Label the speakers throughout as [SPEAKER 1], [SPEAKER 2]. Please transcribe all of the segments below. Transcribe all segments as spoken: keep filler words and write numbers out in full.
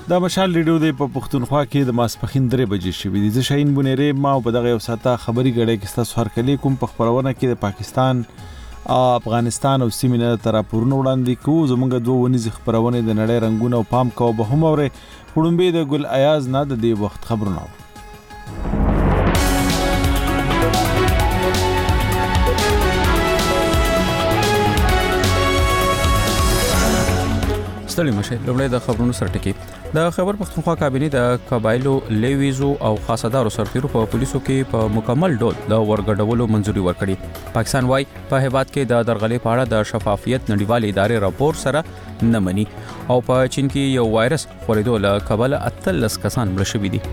[SPEAKER 1] د مشال ریډیو د په پښتونخوا کې د ماسپخین درې بجې شوې دي. زه شاهین بنيري ما په دغه یو ساته خبري غړې کې تاسو هر کلی کوم په خبرونه کې د پاکستان افغانستان او سیمې نه تر پورن وړاندې کوو. زمونږ دوه ونیز خبرونه د نړۍ رنگونه او پام کو به هم اوره وړومبه د ګل ایاز نه د دې وخت خبرونه.
[SPEAKER 2] ستړي مشه لومړی د خبرونو سرټکی. د خبر پښتونخوا کابینه د قبایلو لیویزو او خاصدارو سرتیرو په پولیسو کې په مکمل ډول د ورګډولو منځوري ورکړي. پاکستان وايي په هیواد کې د درغلي په اړه د شفافیت نړیوال ادارې راپور سره نه مني او په چین کې یو وایرس خورېدو له کبله اتلس کسان مړه شوي دي.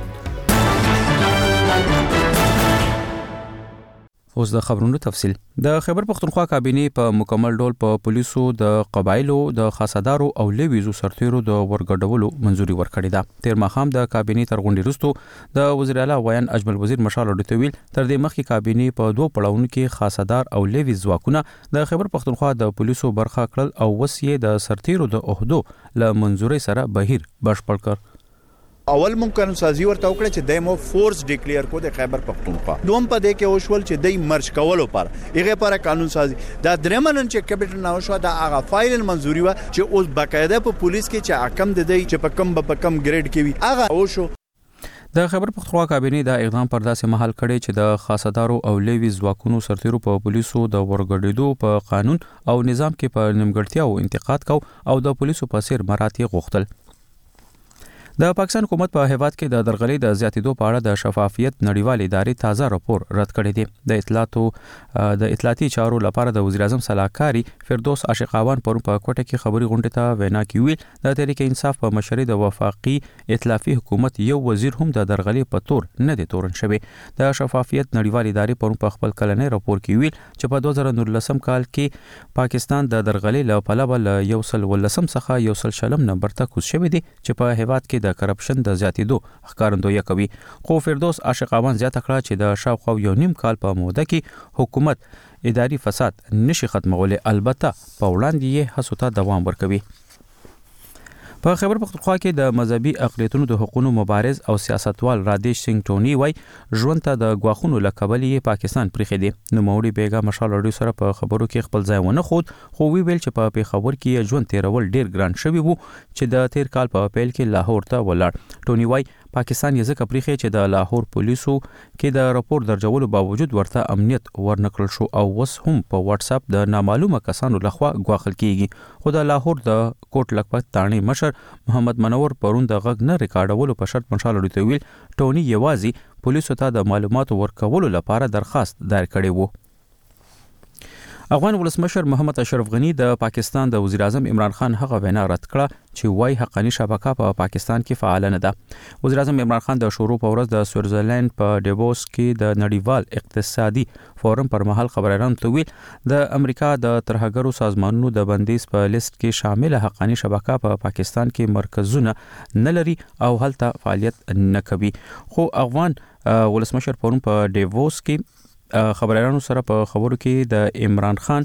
[SPEAKER 2] اوس د خبرونو تفصیل. د خبر پښتونخوا کابینه په مکمل ډول په پولیسو د قبایلو د خاصدارو او لیویزو سرتیرو د ورګډولو منځوري ورکړې ده. تیر ماخام د کابینه تر غونډې وروسته د وزیر اعلی ویان اجمل وزیر مشال ډیټویل تر دې مخکې کابینه په دوه پړاوونو کې خاصدار او لیویز ځواکونه د خبر پښتونخوا د پولیسو برخه کړل او وسیه د سرتیرو د عہدو ل منځوري سره بهیر بشپړ کړ.
[SPEAKER 3] اول مون قانون سازي ورته وکړه چې دایمو فورس ډیکلیئر کو د خیبر پختونخوا دوم په دې کې اوشول چې دای مرج کولو پر هغه پر قانون سازي دا درمنن چې کیپټل نو شو دا هغه فایل منزوري و چې اوس باقاعده په پولیس کې چې حکم د دی چې په کم په کم ګریډ کې وي هغه او شو.
[SPEAKER 2] د خبر پښتونخوا کابینه دا اقدام پر داسې مهال کړي چې د خاصدارو او لیویز ځواکونو سرتیرو په پولیسو د ورګډېدو په قانون او نظام کې په نیمګړتیا او انتقاد کو او د پولیسو په سیر مراتب غوښتل. د پاکستان حکومت په هیواد کې د درغلي د زیاتیدو په اړه د شفافیت نړیوال ادارې تازه راپور رد کړی دی. د اطلاعاتو د اطلاعاتي چارو لپاره د وزیر اعظم صلاحکاری فردوس عاشقاوان پرون په کوټه کې خبري غونډه ته وینا کوي. د تحریک انصاف په مشرۍ د وفاقي ائتلافي حکومت یو وزیر هم د درغلي په تور نه دی تورن شوی. د شفافیت نړیوال ادارې پرون په خپل کلنې راپور کې ویل چې په دوه زره نولسم کال کې پاکستان د درغلي له پلوه له یو سل ولسم څخه یو سل شلم نمبر ته کوز شوی دی چې په هیواد کې د کرپشن د زیاتیدو ښکارندویي کوي. خو فردوس عاشقاوان زیاته کړه چې د شاوخوا یو نیم کال په موده کې حکومت اداري فساد نشي ختمولای، البته په وړاندې یې هڅو ته دوام ورکوي. په خبر پښتونخوا کې د مذهبي اقلیتونو د حقوقو مبارز او سیاستوال رادیش سنگ ټونی وای ژوند ته د غواخونو لقبلې پاکستان پرېخې دي. نو موري بیګا مشال اډیو سره په خبرو کې خپل ځای ونه خود خو وی ویل چې په پیښور کې ژوند تیرول ډیر ګران شوی وو چې د تیر کال په اپریل کې لاهور ته ولاړ. ټونی وای پاکستان یې ځکه پرېخې چې د لاهور پولیسو کې د راپور درجولو باوجود ورته امنیت ورنکړل شو او وس هم په واتس اپ د نامعلومه کسانو لخوا غواخل کیږي. خو د لاهور د کوټ لکپت تانی مشر محمد منور پرون د غږ نه ریکارډولو په شرط مشال ډیټویل ټونی یوازي پولیسو ته د معلوماتو ورکولو لپاره درخواست دایر کړی وو. افغان ولسمشر محمد اشرف غنی د پاکستان د وزیر اعظم عمران خان هغه وینا رد کړه چې وای حقانی شبکه په پا پاکستان کې فعال نه ده. وزیر اعظم عمران خان د شروع په ورځ د سوئټزرلند په ډیووس کې د نړیوال اقتصادي فورم پر مهال خبريالانو ته ویل د امریکا د ترهګرو سازمانونو د بندیز په لیست کې شامل حقانی شبکه په پا پاکستان کې مرکزونه نه لري او هلته فعالیت نه کوي. خو افغان ولسمشر پرون په ډیووس کې خبريالانو سره په خبرو کې د عمران خان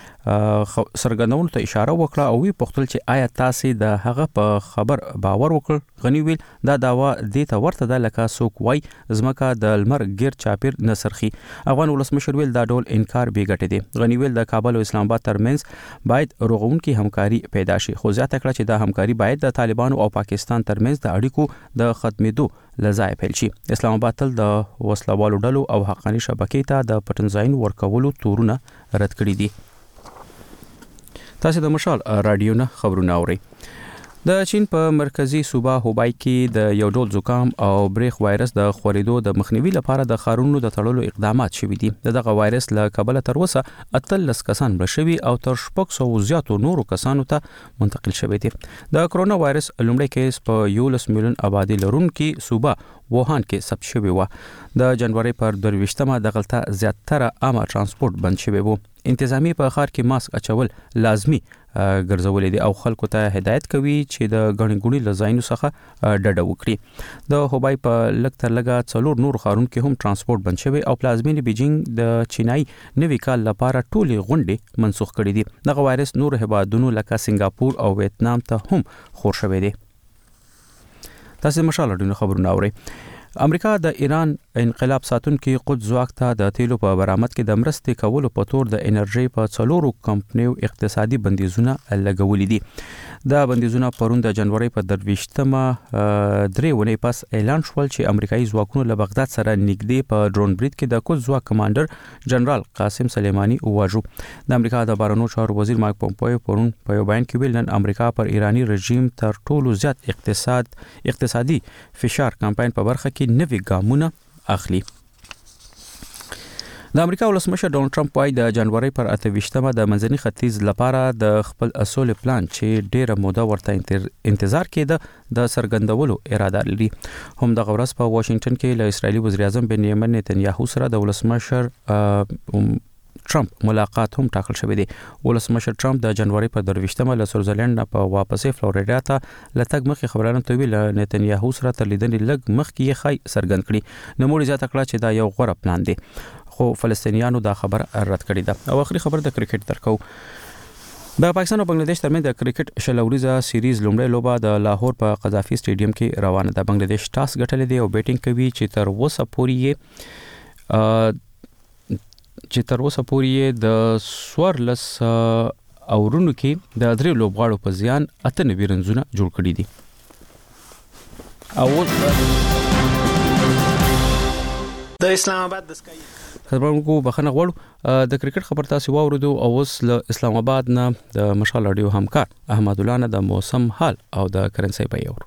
[SPEAKER 2] سرګندونو ته اشاره وکړه او وی پوښتل چې آیا تاسو د هغه په خبر باور وکړ. غنی ویل دا داوا د ته ورته د لکه سوک وای زمکه د لمر غیر چاپیر نسرخي. افغان ولسمشر ویل دا ډول انکار بي ګټه دي. غنی ویل د کابل او اسلام آباد ترمنځ باید رغونکي همکاري پیدا شي. خو ځات کړه چې دا همکاري باید د طالبانو او پاکستان ترمنځ د اړیکو د ختمېدو لزای پیل شي. اسلام آباد تل د وسلوالو ډلو او حقانی شبکې ته د پټنځاین ورکولو تورونه رد کړی دي. تاسو د مشال رادیو نه خبرونه اورئ. د چین په مرکزی صوبه هوبای کې د یو ډول زکام او بریخ وایرس د خورېدو د مخنیوي لپاره د خارونو د تړلو اقدامات شوي دي. دغه وایرس له کبله تر اوسه اتلس کسان مړه شوي او تر شپږ سوه زیاتو نورو کسانو ته منتقل شوی دي. د کرونا وایرس لومړی کیس په یولس میلیون آبادی لرونکي صوبه ووهان کې ثبت شوی و. د جنوري پر دویشتمه دغلطه زیاتره عامه ترانسپورت بند شوی وو. انتظامی په ښار کې ماسک اچول لازمی ګرځولې دي او خلکو ته هدایت کوي چې د غړي غړي لزاینو څخه ډډه وکړي. د هوبای په لګ تر لګه څلور نور ښارونو کې هم ترانسپورت بند شوی او پلازمینې بیجینګ د چینای نوي کال لپاره ټولې غونډې منسوخ کړې دي. دغه وایرس نور هیوادونو لکه سنگاپور او ویتنام ته هم خور شوی دی. تاسو مشال اړینو خبرونه اورئ. امریکا د ایران انقلاب ساتونکو قدس ځواک ته د تیلو په برآمد کې د مرستې کولو په تور د انرژي په څلورو کمپنیو اقتصادي بندیزونه لګولې دي. دا بندیزونه پرون د جنوري په درويشتمه درې ونې پس اعلان شول چې امریکایي ځواکونو له بغداد سره نږدې په ډرون برید کې د قدس ځواک کمانډر جنرال قاسم سلیمانی وواژو. د امریکا د بهرنیو چارو وزیر مایک پومپیو پرون په یو بیان کې ویل نن امریکا پر ایرانی رژیم تر ټولو زیات اقتصاد اقتصادي فشار کمپاین په برخه کې نوي ګامونه اخلي. د امریکا ولسمشر ډونالد ټرمپ وايي د جنوري پر اتهویشتمه د منځني ختیځ لپاره د خپل اصول پلان چې ډیره موده ورته انتظار کېده د سرګندولو اراده لري. هم د غورس په واشنگټن کې له اسرایلی وزیر اعظم بنیامین نتنیاهو سره د ولسمشر ټرمپ ملاقات هم ټاکل شوی دی. ولسمشر ټرمپ د جنوري په درويشتمه له سویټزرلند په واپسې فلوریدا ته لټګ مخې خبرانه توی له نتنیاهو سره تر لیدنې لګ مخ کې خای سرګند کړي. نو موږ زیاته کړه چې دا یو غوړه پلان دی، خو فلسطینیانو دا خبر رد کړی ده. او اخري خبر د کرکټ درکو. د پاکستان او بنگلاديش ترمنځ د کرکټ شلوريزه سیریز لومړی لوبه د لاهور په قذافي سټیډیم کې روانه ده. بنگلاديش ټاس ګټلې دی او بیټینګ کوي چې تر اوسه پورې چې تر اوسه پورې د سوارلس اورونو کې د درې لوبغاړو په زیان اته نوي رنزونه جوړ کړي دي. او
[SPEAKER 4] د اسلام آباد د سکای
[SPEAKER 2] خبرونکو بخنه غوړو د کرکټ خبر تاسو واوریدو او اوس له اسلام آباد نه د مشال رادیو همکار احمد الله نه د موسم حال او د کرنسي په یور.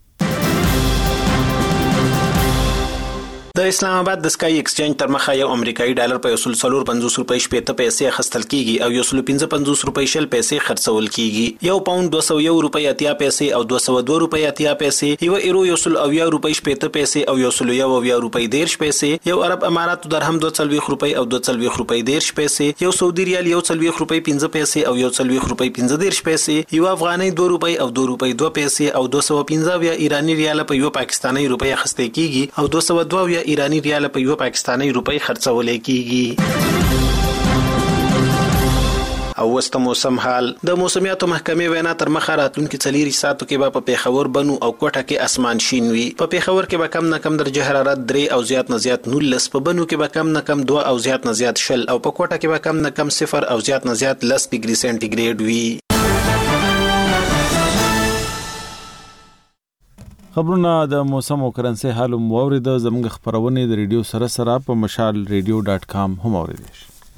[SPEAKER 4] د اسلام آباد د سکای ایکسچینج تر مخه یو امریکایي ډالر په یو سل څلور پنځوس روپۍ شپږ پیسې اخیستل کیږي او یو سل پنځه پنځوس روپۍ شل پیسې خرڅول کیږي. یو پاوند دوه سوه یو روپۍ اتیا پیسې او دوه سوه دوه روپۍ اتیا پیسې، یو ایرو یو سل اویا روپۍ شپږ پیسې او یو سل یو اویا روپۍ دیرش پیسې، یو عرب اماراتو درهم دوه څلوېښت روپۍ او دوه څلوېښت روپۍ دیرش پیسې، یو سعودي ریال یو څلوېښت روپۍ پنځه پیسې او یو څلوېښت روپۍ پنځه دیرش پیسې، یو افغاني دوه روپۍ او دوه روپۍ دوه پیسې او دوه سوه پنځه اویا ایرانی ریال په یو پاکستاني روپۍ اخیستل کیږي او دوه سوه دوه اویا ایرانی ریال په یو پاکستاني روپۍ خرڅول کیږي. او وسته موسم حال. د موسمیاتو محکمې وینا تر مخه راتلونکي څلور ساعتو کې به په پیښور بنو او کوټه کې اسمان شین وي. په پیښور کې به کم نه کم درجه حرارت درې او زیات نه زیات نولس، په بنو کې به کم نه کم دوه او زیات نه زیات شل او په کوټه کې به کم نه کم صفر او زیات نه زیات لس ډیګري سنټیګریډ وي.
[SPEAKER 1] خبرونه د موسم او کرنسي حال مو اوریدو. زموږ خبرونه د ریډیو سره سره په مشال ریډیو ډاټ کام هم اوریدئ.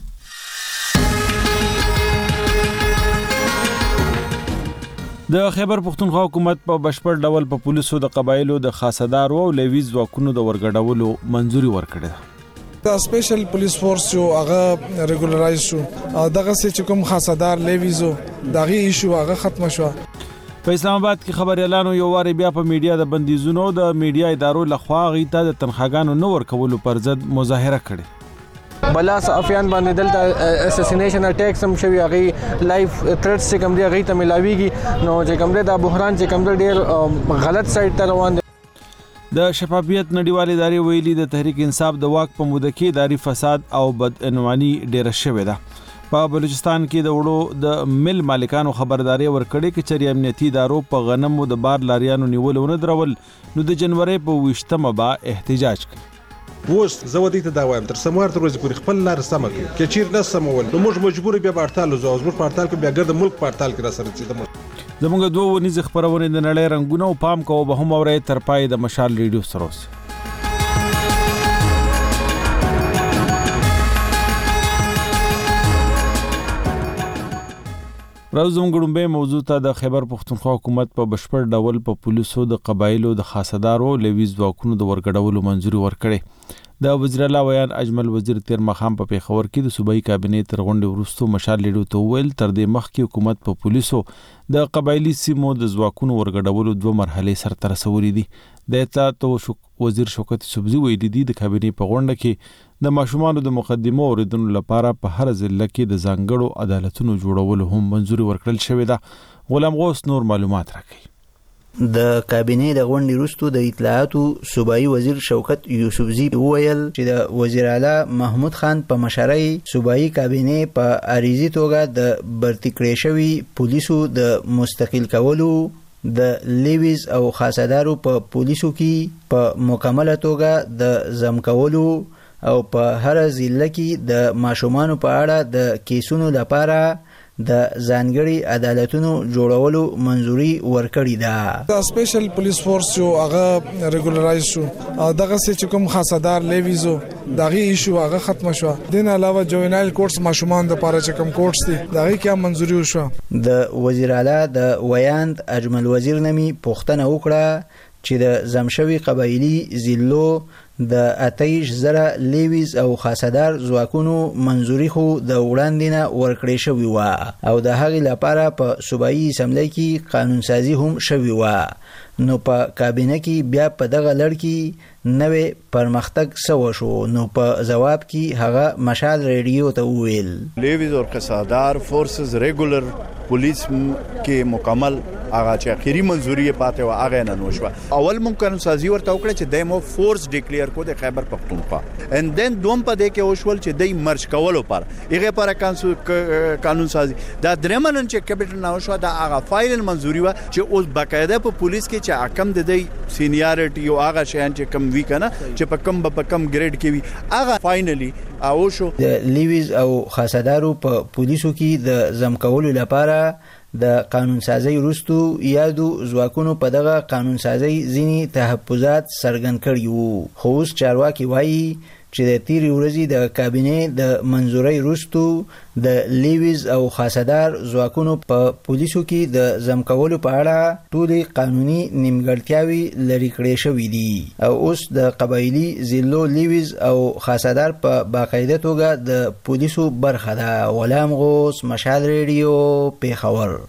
[SPEAKER 1] د خیبر پختونخوا حکومت په بشپړ ډول په پولیسو د قبایلو د خاصدارو او لیویز ځواکونو د ورګډولو منځوري ورکړه.
[SPEAKER 5] دا سپیشل پولیس فورس جو هغه ریګولرایز شو، دغه چې کوم خاصدار لیویزو دغه ایشو هغه ختم شو.
[SPEAKER 1] په اسلام آباد کې خبر اعلان یو واری بیا په میډیا د بندیزونو د میډیا ادارو لخوا غیته د تنخواګانو نو ورکولو پر ضد مظاهره کړې.
[SPEAKER 6] بلا صحافیان باندې دلته اساسینیشن اٹیکس هم شوی، هغه لایف تھریټس چې کوم دی هغه ته ملاویږي. نو چې کوم دی دا بحران چې کوم دی ډیر غلط سایډ ته روان دی.
[SPEAKER 1] د شفافیت نړیوالې ادارې ویلي د تحریک انصاف د واک په موده کې اداري فساد او بدعنواني ډیره شوې ده. په بلوچستان کې د وړو د مل مالکانو خبرداري ورکړې چې چری امنیتي ادارو په غنمو د بار لاریانو نیولونه درول نو د جنوري په وشتمه با احتجاج کوي.
[SPEAKER 7] اوس زه ودی ته دا وایم تر سموار تر ورځې پورې خپل لار سم کړي کې چیر نه سمول نو موږ مجبور بیا پارتال زو زموږ پارتال کې بیا ګرد ملک پارتال کې را سره چې
[SPEAKER 1] زموږ دوه ونیز خبرونه د نړۍ رنگونه او پام کوو به هم اوري تر پای د مشال ریډیو سره اوس. راوزم ګړمبه موضوع ته د خیبر پختونخوا حکومت په بشپړ ډول په پولیسو د قبایلو د خاصدارو لیویز ځواکونو د ورګډولو منځوري ورکړي. د وزیر اعلی ویان اجمل وزیر تیر مخام په پیښور کې د صوبایي کابینې تر غونډې وروسته مشال لیډو ته ویل تر دې مخکې حکومت په پولیسو د قبایلی سیمو د ځواکونو ورګډولو دوه مرحلې سرته رسولې دي. د اطلاعات وزیر شوکت سبزی ویلي دي د کابینې په غونډه کې د ماشومانو د مقدمو اوریدونکو لپاره په هر ضلع کې د ځانګړو عدالتونو جوړولو هم منځوري ورکړل شوې ده. غلام غوث نور معلومات راکړي.
[SPEAKER 8] د کابینې د غونډې وروسته د اطلاعاتو صوبایي وزیر شوکت یوسفزي وویل چې د وزیر اعلی محمود خان په مشرۍ صوبایي کابینې په عریضي توګه د برتي کړې شوي پولیسو د مستقل کولو د لیویز او خاصدارو په پولیسو کې په مکمله توګه د ضم کولو او په هر ضلع کې د ماشومانو په اړه د کیسونو لپاره د ځانګړي عدالتونو جوړولو منځوري ورکړې ده.
[SPEAKER 5] دا سپیشل پولیس فورس جو هغه ریګولرایز شو دغه چې کوم خاصدار لیویزو دغه ایشو هغه ختم شو. دین علاوه جوینایل کورټس ماشومان د پاره چې کوم کورټس دي دغه کې منځوري وشو.
[SPEAKER 8] د وزیر اعلی د ویاند اجمل وزیر نمی پوښتنه وکړه چې د زمشوي قبایلی ضلعو د اتیش زره لیویز او خاصدار ځواکونو منځوري خو د وړاندې نه ورکړې شوې وه او د هغې لپاره په صوبایي اسمبلی کې قانونسازي هم شوې وه. نو په کابینه کې بیا په دغه لړ کې نوې پرمختګ سوه شو. نو په ځواب کې هغه مشال ریډیو ته وویل
[SPEAKER 3] لیویز او خاصدار فورسز ریګولر پولیس کې مکمل هغه چې اخیری منځوري پاتې و هغه نه نوشوه. اول مونږ قانون سازي ورته وکړه چې دایمو فورس ډیکلیئر کو د خیبر پختونخوا اند دین دوم په دې کې وشول چې دای مرج کولو پر هغه پر قانون سازي دا درمنن چې کیپټل نه وشو دا هغه فایل منځوري و چې اوس باقاعده په پولیس کې چې حکم د دې سینیارټي او هغه شیان چې کم وی کنه چې په کم په کم ګریډ کې وی هغه فائنلی او شو.
[SPEAKER 8] د لیویز او خاصدارو په پولیسو کې د ضم کولو لپاره د قانون سازي وروستو یادو ځواکونو په دغه قانون سازي ځینې تحفظات څرګند کړي وو. خو اوس چارواکي وایي چې د تیرې ورځې د کابینې د منځورۍ وروستو د لیویز او خاصدار ځواکونو په پولیسو کې د ضم کولو په اړه ټولې قانوني نیمګړتیاوې لرې کړې شوې دي او اوس د قبایلي ضلعو لیویز او خاصدار په باقاعده توګه د پولیسو برخه ده. غلام غوث، مشال ریډیو، پیښور.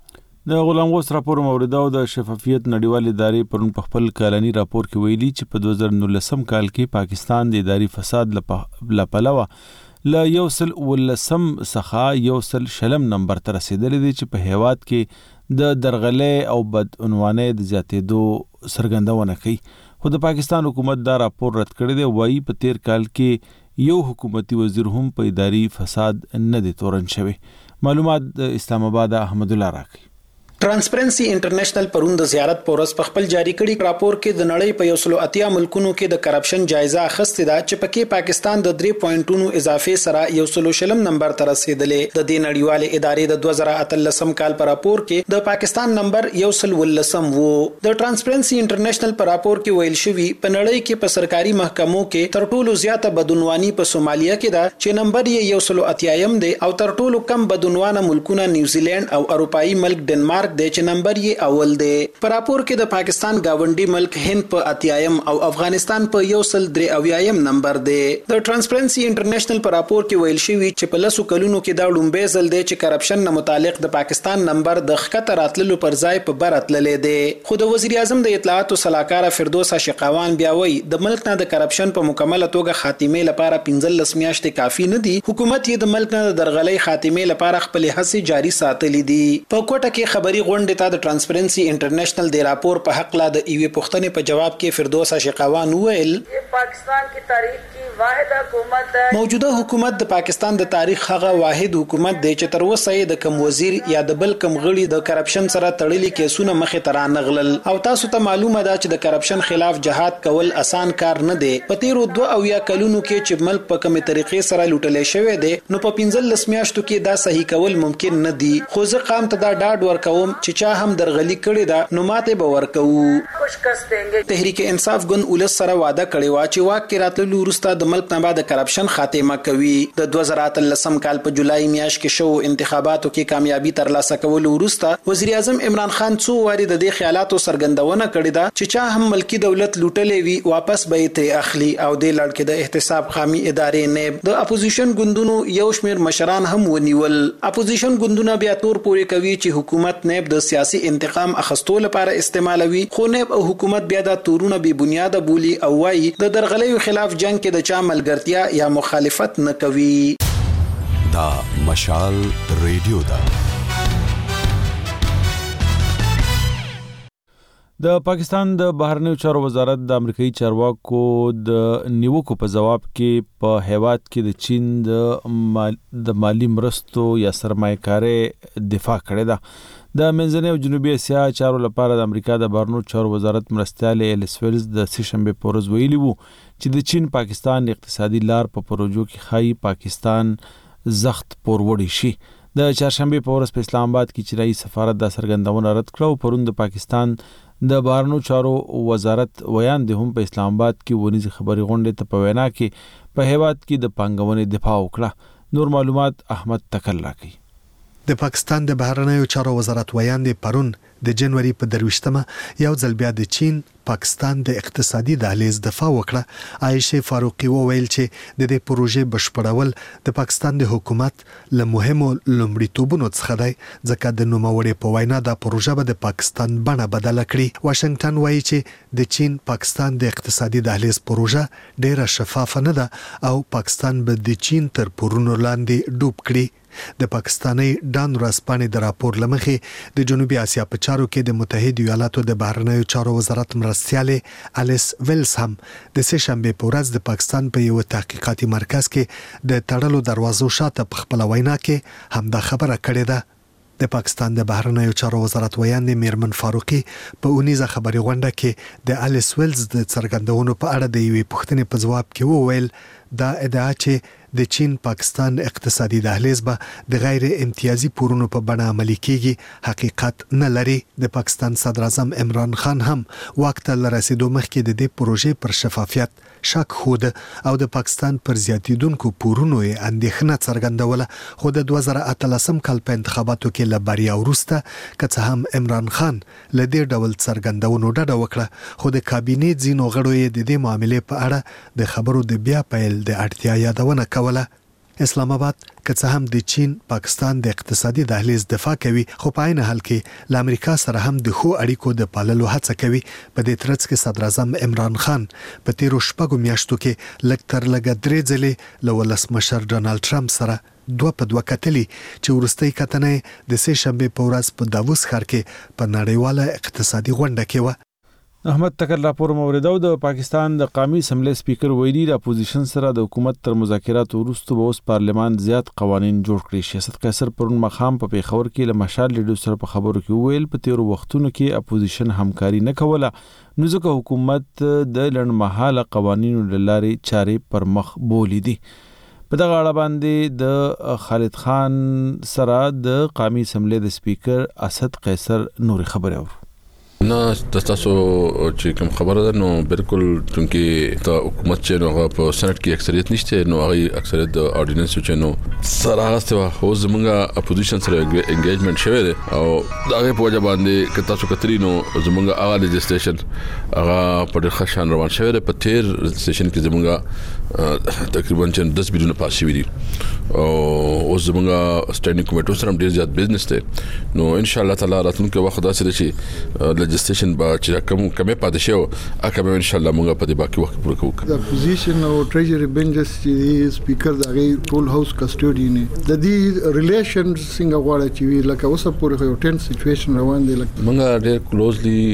[SPEAKER 1] د غلام غوث راپور مورده او د شفافیت نړیوال ادارې پرون په خپل کلنی راپور کې ویلي چې په دوه زره نولسم کال کې پاکستان د اداري فساد لپاره له یو سل ولسم څخه یو سل شلم نمبر ته رسیدلی دی چې په هیواد کې د درغلۍ او بدعنوانۍ د زیاتېدو څرګندونه کوي. خو د پاکستان حکومت دا راپور رد کړی دی. وایي په تیر کال کې یو حکومتي وزیر هم په اداري فساد نه دی تورن شوی. معلومات د اسلام آباد احمد الله راکړي.
[SPEAKER 4] ټرانسپرنسي انټرنیشنل پرون د زیارت پورس په خپل جاری کړي راپور کې د نړۍ په یو سل اتیا ملکونو کې د کرپشن جایزه اخیستې ده چې پکې پاکستان د درې پوینټونو اضافه سره یو سل شلم نمبر ته رسیدلې. د دې نړیوال ادارې د دوه زره اتلسم کال په راپور کې د پاکستان نمبر یو سل ولسم وو. د ټرانسپرنسي انټرنیشنل په راپور کې ویل شوی په نړۍ کې په سرکاري محکمو کې تر ټولو زیاته بدعنواني په سومالیا کې ده چې نمبر یې یو سل اتیایم دی او تر ټولو کم بدعنوانه ملکونه نیوزیلند او اروپאי ملک ډنمارک د چې نمبر یې اول دی. په راپور کې د پاکستان گاونډي ملک هند په اتیایم او افغانستان په یو سل درې اویایم نمبر دی. د ټرانسپرنسي انټرنیشنل په راپور کې ویل شوی چې په لسو کلونو کې دا لومبه ځل دی چې کرپشن نه متعلق د پاکستان نمبر د ښکته راتللو پر ځای په بر تللې دی. خو د وزیر اعظم د اطلاعات او سلاکار فردوس شقاوان بیا وایي د ملک نه د کرپشن په مکمله توګه خاتمه لپاره پنځلس میاشتې کافي نه دي. حکومت یې د ملک نه د درغلۍ خاتمه لپاره خپل هڅې جاري ساتلې دي. په کوټه کې خبري غونډه د ټرانسپرنسي انټرنیشنل د راپور په حق لا د ایوې پوښتنې په جواب کې فردوس شقاوان وویل
[SPEAKER 9] پاکستان کی تاریخ کی واحد حکومت ہے.
[SPEAKER 4] موجوده حکومت د پاکستان د تاریخ هغه واحد حکومت دی چې تر اوسه د کم وزیر یا د بل کم غړي د کرپشن سره تړلي کیسونه مخې ته رانغلل او تاسو ته معلومه ده چې د کرپشن خلاف جهاد کول اسان کار نه دی. په تیرو دوه او یا کلونو کې چې ملک په کومه طریقې سره لوټلې شوی دی نو په پنځلس میاشتو کې دا صحیح کول ممکن نه دی. خو زه قام ته دا ډاډ ورکوم چې چا هم درغلي کړی دا نو ماته به ورکوو. تحریک انصاف ګوند ولس سره وعده کړی و چې واک کې راتللو وروسته د ملک نه بعد کرپشن خاتمه کوي. د دوه زره اتلسم کال په جولای میاشت کې شو انتخاباتو کې کامیابی ترلاسه کول وروسته وزیر اعظم عمران خان څو واري د دې خیالاتو څرګندونه کړې ده چې چا هم ملکی دولت لوټلې وي واپس به یې اخلي او د لړ کې د احتساب خامي ادارې نیب د اپوزیشن ګوندونو یو شمیر مشران هم ونیول. اپوزیشن ګوندونه بیا تور پورې کوي چې حکومت نیب د سیاسي انتقام اخستو لپاره استعمالوي. خو نیب او حکومت بیا د تورونه بی بنیاده بولی او وايي د درغلیو خلاف جنگ کې د چا ملګرتیا یا مخالفت نه کوي.
[SPEAKER 10] دا مشال ریډیو دا
[SPEAKER 1] د پاکستان د بهرنیو چارو وزارت د امریکایي چارواکو د نیوکو په جواب کې په هیواد کې د چین د مال د مالی مرستو یا سرمایه‌کاري دفاع کړې ده. د منځنۍ او جنوبي اسیا چارو لپاره د امریکا د بهرنیو چارو وزارت مرستیال الیس ویلز د سه شنبه په ورځ ویلي وو چې د چین پاکستان اقتصادي لار په پروژو کې خای پاکستان زخت پوروړی شي. د چهارشنبه په ورځ په اسلام آباد کې چینایي سفارت د سرګندونه رد کړو. پرون د پاکستان د بهرنیو چارو وزارت ویاند هم په اسلام آباد کې ونیزي خبري غونډه ته په وینا کې په هیواد کې د پنګونې دفاع وکړه. نور معلومات احمد تکل راکړي.
[SPEAKER 11] د پاکستان د بهرنیو چارو وزارت ویاند پرون د جنوري په درويشتمه یو ځل بیا د چین پاکستان د اقتصادي دهلیز دفاع وکړه. عائشه فاروقي وویل چې د دې پروژې بشپړول د پاکستان د حکومت له مهمو لومړیتوبونو څخه دی ځکه د نوموړي په وینا د پروژه به د پاکستان بڼه بدله کړي. واشنگټن وایي چې د چین پاکستان د اقتصادي دهلیز پروژه ډیره شفافه نه ده او پاکستان به د چین تر پورونو لاندې ډوب کړي. د پاکستاني ډان ورځپاڼې د راپور لمخې د جنوبي اسیا په چارو کې د متحده ایالاتو د بهرنیو چارو وزارت مرستیال الیس ویلز هم د سه شنبه په ورځ د پاکستان په یو تحقیقاتي مرکز کې د تړلو دروازو شاته په خپل وینا کې هم دا خبره کړې ده. د پاکستان د بهرنیو چارو وزارت ویاند میرمن فاروقي په اونیزه خبري غونډه کې د الیس ویلز د څرګندونو په اړه د یوې پوښتنې په ځواب کې وویل دا ادعا چې د چین پاکستان اقتصادي دهلیز به د غیر امتیازي پورونو په بڼه عملي کیږي حقیقت نه لري. د پاکستان صدر اعظم عمران خان هم واک ته رسیدو مخکې د دې پروژې پر شفافیت شک خود او د پاکستان پر زیاتیدونکو پورونو یې اندېښنه څرګندوله. خو د دوه زره اتلسم کال په انتخاباتو کې له بریا وروسته که څه هم عمران خان له دې ډول څرګندونو ډډه وکړه خو د کابینې ځینو غړو یې د دې معاملې په اړه د خبرو د بیا پیل د اړتیا یادونه کوله. اسلام آباد که څه هم د چین پاکستان د اقتصادي دهلیز دفاع کوي خو په عین حال کې له امریکا سره هم د ښو اړیکو د پاللو هڅه کوي. په دې ترڅ کې صدر اعظم عمران خان په تیرو شپږو میاشتو کې لږ تر لږه درې ځلې له ولسمشر ډانلډ ټرمپ سره دوه په دوه کتلي چې وروستۍ کتنه د سه شنبه په ورځ په داووس ښار کې په نړیواله اقتصادي غونډه کې و.
[SPEAKER 1] احمد تکل راپور موریدو. د پاکستان د قومي اسمبلی سپیکر ویلي د اپوزیشن سره د حکومت تر مذاکراتو وروسته به اوس پارلمان زیات قوانين جوړ کړي. سیاست قیصر پرون مخام په پیښور کې له مشال لیډر سره په خبرو کې ویل په تیرو وختونو کې اپوزیشن همکاري نه کوله نو ځکه حکومت د لړمحاله قوانینو لارې چارې پر مخ بولې دي. په دغه اړه باندې د خالد خان سره د قومي اسمبلی د سپیکر اسد قیصر نور خبره و.
[SPEAKER 12] نه تاسو چې کوم خبره ده نو بالکل چونکی ته حکومت چې نو په سنت کې اکثریت نشته نو هغه اکثریت د اورډیننس چې نو سره هغه هو زمونږه اپوزیشن سره انګیجمنت شوی دی او هغه په وجه باندې که تاسو کتري نو زمونږه هغه لیجسلیشن هغه په ډېر ښه شان روان شوی دی. په تیر سیشن کې زمونږه تقریبا چې دس بلیونه پاس شوی دي او اوس زمونږه سټینډینګ کمیټو سره ډېر زیات بزنس دی نو ان شاء الله تعالی راتلونکي وخت داسې دی چې legislation با چې کوم کمه پاتې شو اکه ان شاء الله موږ په دې باقي وخت پوره کوو.
[SPEAKER 13] د اپوزیشن او ټریجری بنچز چې سپیکر دغه ټول هاوس کسټوډي نه د دې ریلیشن څنګه غواړي چې لکه اوسه پوره یو ټین سچويشن روان دی. لکه
[SPEAKER 12] موږ ډېر کلوزلی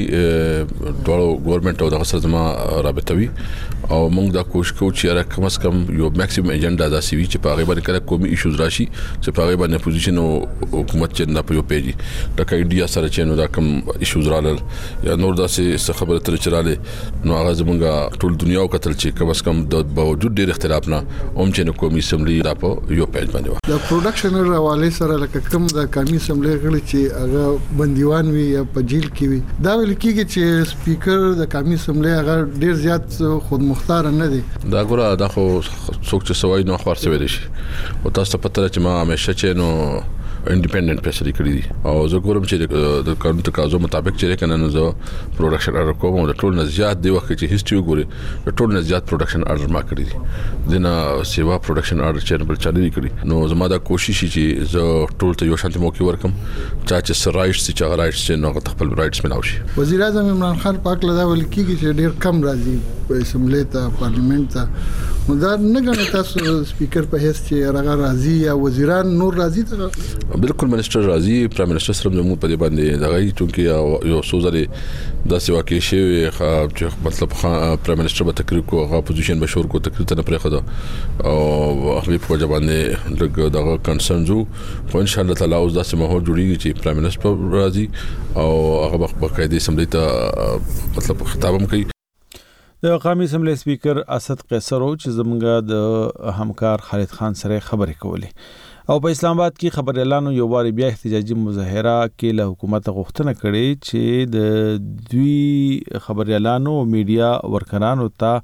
[SPEAKER 12] ټول ګورنمنت او د سره زما رابطه وي او موږ دا کوشش کوو چې کم از کم یو میکسیمم ایجنډا دا سی وی چې په هغه باندې کله کومي ایشوز راشي چې په هغه باندې اپوزیشن او حکومت چې نه په یو پیږي لکه انډیا سره چې نو دا کوم ایشوز رالل یا نور داسې خبره تر چراله نو هغه زمونږه ټول دنیا او قتل چې کم از کم د باوجود ډېر اختلاف نه اوم چې نو قومي اسمبلی را په یو پیج باندې
[SPEAKER 13] د پروډکشن حواله سره لکه کوم د قومي اسمبلی غړي چې هغه بنديوان وي یا په جیل کې وي دا ویل کېږي چې سپیکر د قومي اسمبلی هغه ډېر زیات خود مختار نه دي. دا
[SPEAKER 12] ګوره دا خو څوک چې سوای نو خبر څه ویل شي او تاسو ته پته چې ما همیشه چې نو انډیپندنت فیصله کړې دي او زه ګورم چې د قانون تقاضو مطابق چې کنه نو زه پروډکشن اډر کوم او ټول نه زیات دی وخت چې هیستوري ګوري ټول نه زیات پروډکشن اډر ما کړی دي دنه سیوا پروډکشن اډر چې بل چالي کړی نو زما دا کوشش چې زه ټول ته یو شانتي موقع ورکم چا چې سر رائټس چې رائټس چې نو خپل رائټس ملاوي.
[SPEAKER 13] وزیر اعظم عمران خان پاک لدا ول کیږي چې ډیر کم راځي اسمبلی ته پارلیمنت ته نو دا نه غواړي تاسو سپیکر په هیڅ چې هغه راضي یا وزیران نور راضي ته
[SPEAKER 12] بالکل منسٹر راضي پرایم منسٹر سره موږ په دې باندې دا غي چې یو سوزره د سیوا کې شی چې مطلب پرایم منسٹر به تقریر کو هغه پوزیشن بشور کو تقریر ته نه پرې خدا او هغه په وجه باندې لږ دغه کنسرن جو په ان شاء الله تعالی اوس داسې ماحول جوړیږي چې پرایم منسٹر راضي او هغه په قاعده اسمبلی ته مطلب خطاب هم کوي.
[SPEAKER 1] د قومي اسمبلی سپیکر اسد قیصر او چې زمونږ د همکار خالد خان سره خبرې کولې او په اسلام آباد کې خبر اعلان یو واری بیا احتجاجي مظاهره کې له حکومت غوښتنه کړې چې د دوی خبر اعلان او میډیا ورکرانو ته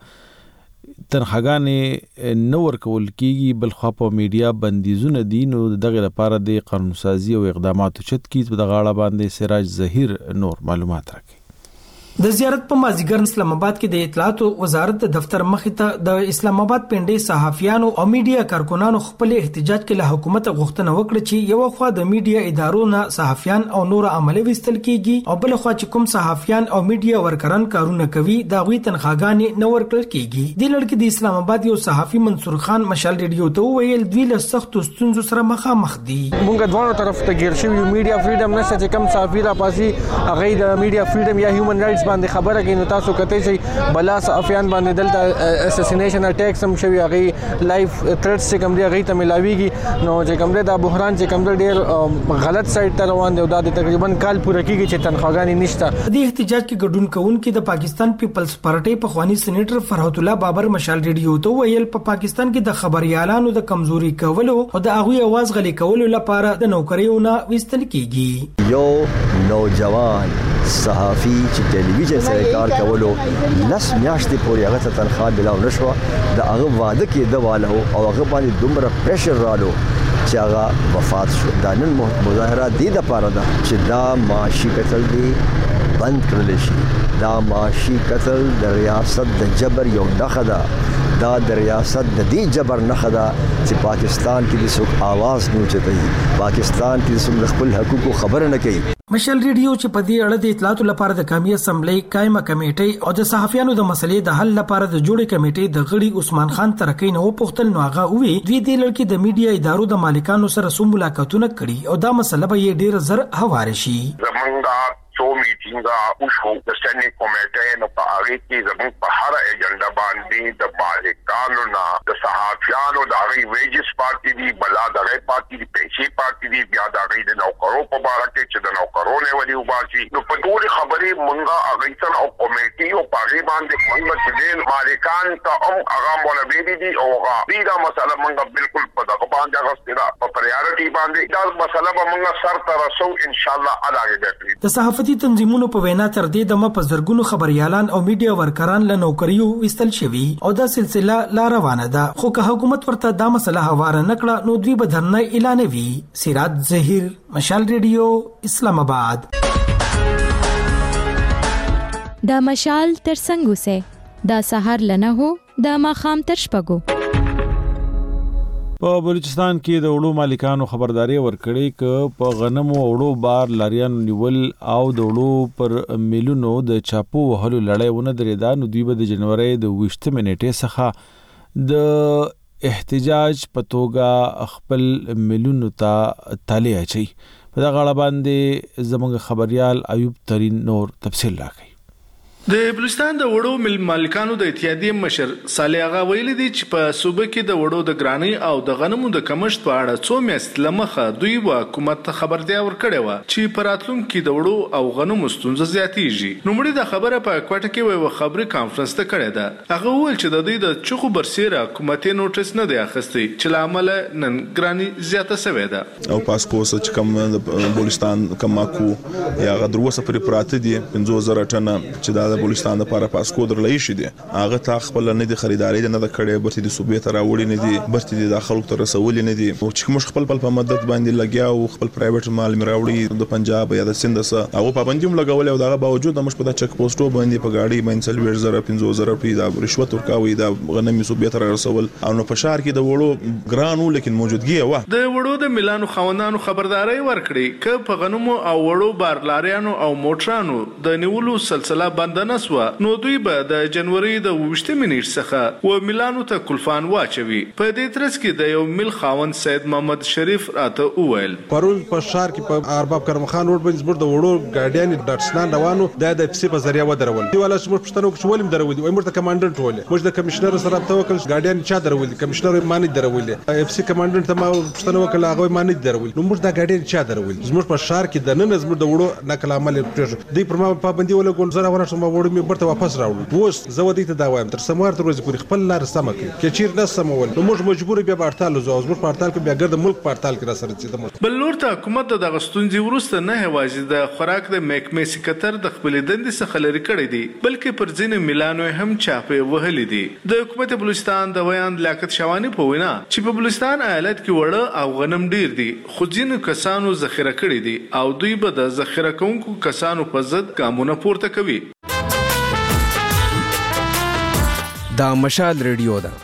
[SPEAKER 1] تنخواګانې نه ورکول کیږي بل خو په میډیا بندیزونه دي نو دغه لپاره د قانون سازي او اقداماتو چت کیږي په دغه اړه باندې سراج ظهیر نور معلومات راکړي.
[SPEAKER 14] د زیارت په مازیګر اسلام آباد کې د اطلاعات وزارت دفتر مخې ته د اسلام آباد پنډي صحافیانو او میډیا کارکونانو خپل احتجاج کې له حکومت غوښتنه وکړه چې یو خوا د میډیا ادارو نه صحافیان او نور عمله وستل کیږي او بل خوا چې کوم صحافیان او میډیا ورکران کارونه کوي دا غوي تنخواګانې نه ورکړل کیږي. د لړ کې د اسلام آباد یو صحافي منصور خان مشال ریډیو ته ویل دوی له سخت ستونزو سره مخامخ دي.
[SPEAKER 6] موږ دوه طرف ته ګیر شوی میډیا فریډم نشته چې کوم صحافي را پاسي هغه د میډیا فریډم یا هیومن رائټس باندې خبره کوي نو تاسو کته شي بلا صحافیان باندې دلته اساسینیشن اٹیک سم شوی هغه لایف تھریټس چې کوم دی هغه ته ملاویږي نو چې کوم دی دا بحران چې کوم دی ډیر غلط سایت ته روان دی او دا تقریبا کال پوره کیږي چې تنخواګانې نشته.
[SPEAKER 14] د احتجاج کې ګډون کوونکي د پاکستان پیپلز پارټي په خواني سېنیټر فرحت الله بابر مشال ریډیو ته ویل په پاکستان کې د خبريالانو د کمزوري کولو او د هغه आवाज غلي کولو لپاره د نوکریونو وستل کیږي.
[SPEAKER 15] یو نوجوان صحافي چې ټلویزیون سره کار کولو لس میاشتې پورې هغه ته تنخواه ملاو نشو د هغه واده کې د والو او هغه باندې دومره پریشر رالو چې هغه وفات شو. دا نن مظاهره دي د پاره ده چې دا معاشي قتل دی بند کړل شي. دا معاشي قتل د ریاست د جبر یو نښه ده. دا د ریاست د دې جبر نښه ده چې پاکستان کې د څوک आवाज نه اوچتوي پاکستان کې څوک خپل حقوقو خبر نه کوي.
[SPEAKER 14] مشال ریډیو چې په دې اړه د اطلاعاتو لپاره د قومي اسمبلی قائمه کمیټې او د صحافیانو د مسلې د حل لپاره د جوړې کمیټې د غړي عثمان خان ترکی نو پوښتل نو هغه وی دوی د لړ د میډیا ادارو د مالکانو سره سو ملاقاتونه کړي او دا مسله به یې ډیر زر هواره شي.
[SPEAKER 16] زمونږ څو میټینګه او شو د سټینډینګ کمیټې نو په هغه کې زموږ په هر ایجنډا باندې د مالکانو نه د صحافیانو د هغه ویجز پارټي دی بلا دغه پارټي دی پیسې پارټي دی بیا د هغه د نوکرو په اړه کې چې د نوکرونه ولي وباسي نو په ټول خبرې مونږه هغه تر او کمیټي او پاغي باندې مونږ چې د مالکان ته هم هغه مولوی دي او هغه دې دا مسله مونږه بالکل په دغه باندې غوښتنه په پریارټي باندې دا مسله به مونږه سر ته رسو ان شاء الله علاوه ده.
[SPEAKER 14] د صحافتي تنظیمونو په وینا تر دې دمه په زرګونو خبريالان او میډیا ورکران له نوکریو وستل شوی او دا سلسله لا روانه ده خو که حکومت ورته دا مسله هواره نکړه نو دوی به دھرنا اعلانوي. سراج ظهیر مشال ریډیو اسلام آباد.
[SPEAKER 17] دا مشال تر څنګه سه دا سحر لنه هو دا ماخام تر شپګو.
[SPEAKER 1] په بلوچستان کې د وړو مالکانو خبرداري ورکړې ک په غنمو وړو بار لاریانو نیول او د وړو پر میلونو د چاپو وهلو لړۍ ونه درېدا نو دوی به د جنوري د وشتمه نیټه څخه د احتجاج په توګه خپل میلونو ته تالی اچي. په دغه اړه باندې زموږ خبريال ایوب ترين نور تفصیل راکړي.
[SPEAKER 18] د بلوچستان د وړو مل مالکانو د اتحادیې مشر صالح اغا ویلي دی چې په صوبه کې د وړو د ګرانی او د غنمو د کمښت په اړه څو میاشتې لمخه دوی حکومت ته خبرداری ورکړې و چې په راتلونکي کې د وړو او غنمو ستونزې زیاتېږي. نو مړي د خبره په کوټه کې وي خبري کانفرنس ته کړې ده. هغه وویل چې د دوی د چخو برسیره حکومتي نوټیس نه دی اخیستی چې لامل نن ګرانی زیاته شوې ده
[SPEAKER 19] او پاسپورت چې کوم د بلوچستان کماکو یا غدروسه پرې پراته دي پنځه زره ټنه چې دا د بلوچستان لپاره پاسکو درلای شي دي هغه تا خپل نه دي خریداري نه د کړي برتي د صوبې ته راوړي نه دي برتي د داخلو ته رسول نه دي او چې موږ خپل په مدد باندې لګیا او خپل پرایویټ مال مراوړي د پنجاب یا د سند سره هغه پابندیم لګول او دغه باوجود موږ په د چک پوسټو باندې په گاډي باندې سلویر زره پنځه زره په دا رشوت ورکاوي دا غنمي صوبې ته رسول او نو په شهر کې د وړو ګرانو لیکن موجودګي و
[SPEAKER 18] د وړو د ملانو خوندانو خبرداري ورکړي ک په غنمو او وړو بارلاریانو او موټرانو د نیولو سلسله بند سلنه سوه نو دوی به د جنوري د وشتمې نیټ څخه و میلانو ته کلفان واچوي. په دې ترڅ کې د یو مل خاوند سید محمد شریف راته وویل
[SPEAKER 7] پرون په شهر کې په ارباب کرم خان روډ باندې زموږ د وړو ګاډیان ډاټسنان روانو د اف سی په ذریعہ ودرول دی ولا چې موږ پښتنو کې ولیم درول دی موږ د کمانډنټ ولې موږ د کمشنر سره رابطه وکړل ګاډیان چا درول دي کمشنر مانی درول دي اف سی کمانډنټ ته ما پښتنو وکړل هغه مانی درول نو موږ د ګاډیان چا درول زموږ په شهر کې د نن زموږ د وړو نقل عمل پرې دی پر ما پابندي ولا ګون زره ونه شم وړو مې برته واپس راوړل اوس زه ودی ته دا وایم تر سموار تر ورځې پورې خپل لار سم کړي کې چیر نه سمول نو موږ مجبور بیا پړتال زو زموږ پړتال کې بیا ګرد ملک پړتال کې را سره چې
[SPEAKER 18] بل نور ته حکومت د غستونځي ورسته نه هواجی د خوراک د محکمې سکتر د خپل دندې څخه لري کړی دی بلکې پر ځینې ملانو هم چاپې وهلې دي. د حکومت بلوچستان د ویان لیاقت شوانی په وینا چې په بلوچستان ایالت کې وړه او غنم ډیر دي خو ځینې کسانو ذخیره کړی دي او دوی به د ذخیره کوونکو کسانو په ضد ګامونه پورته کوي.
[SPEAKER 20] دا مشال ریډیو ده.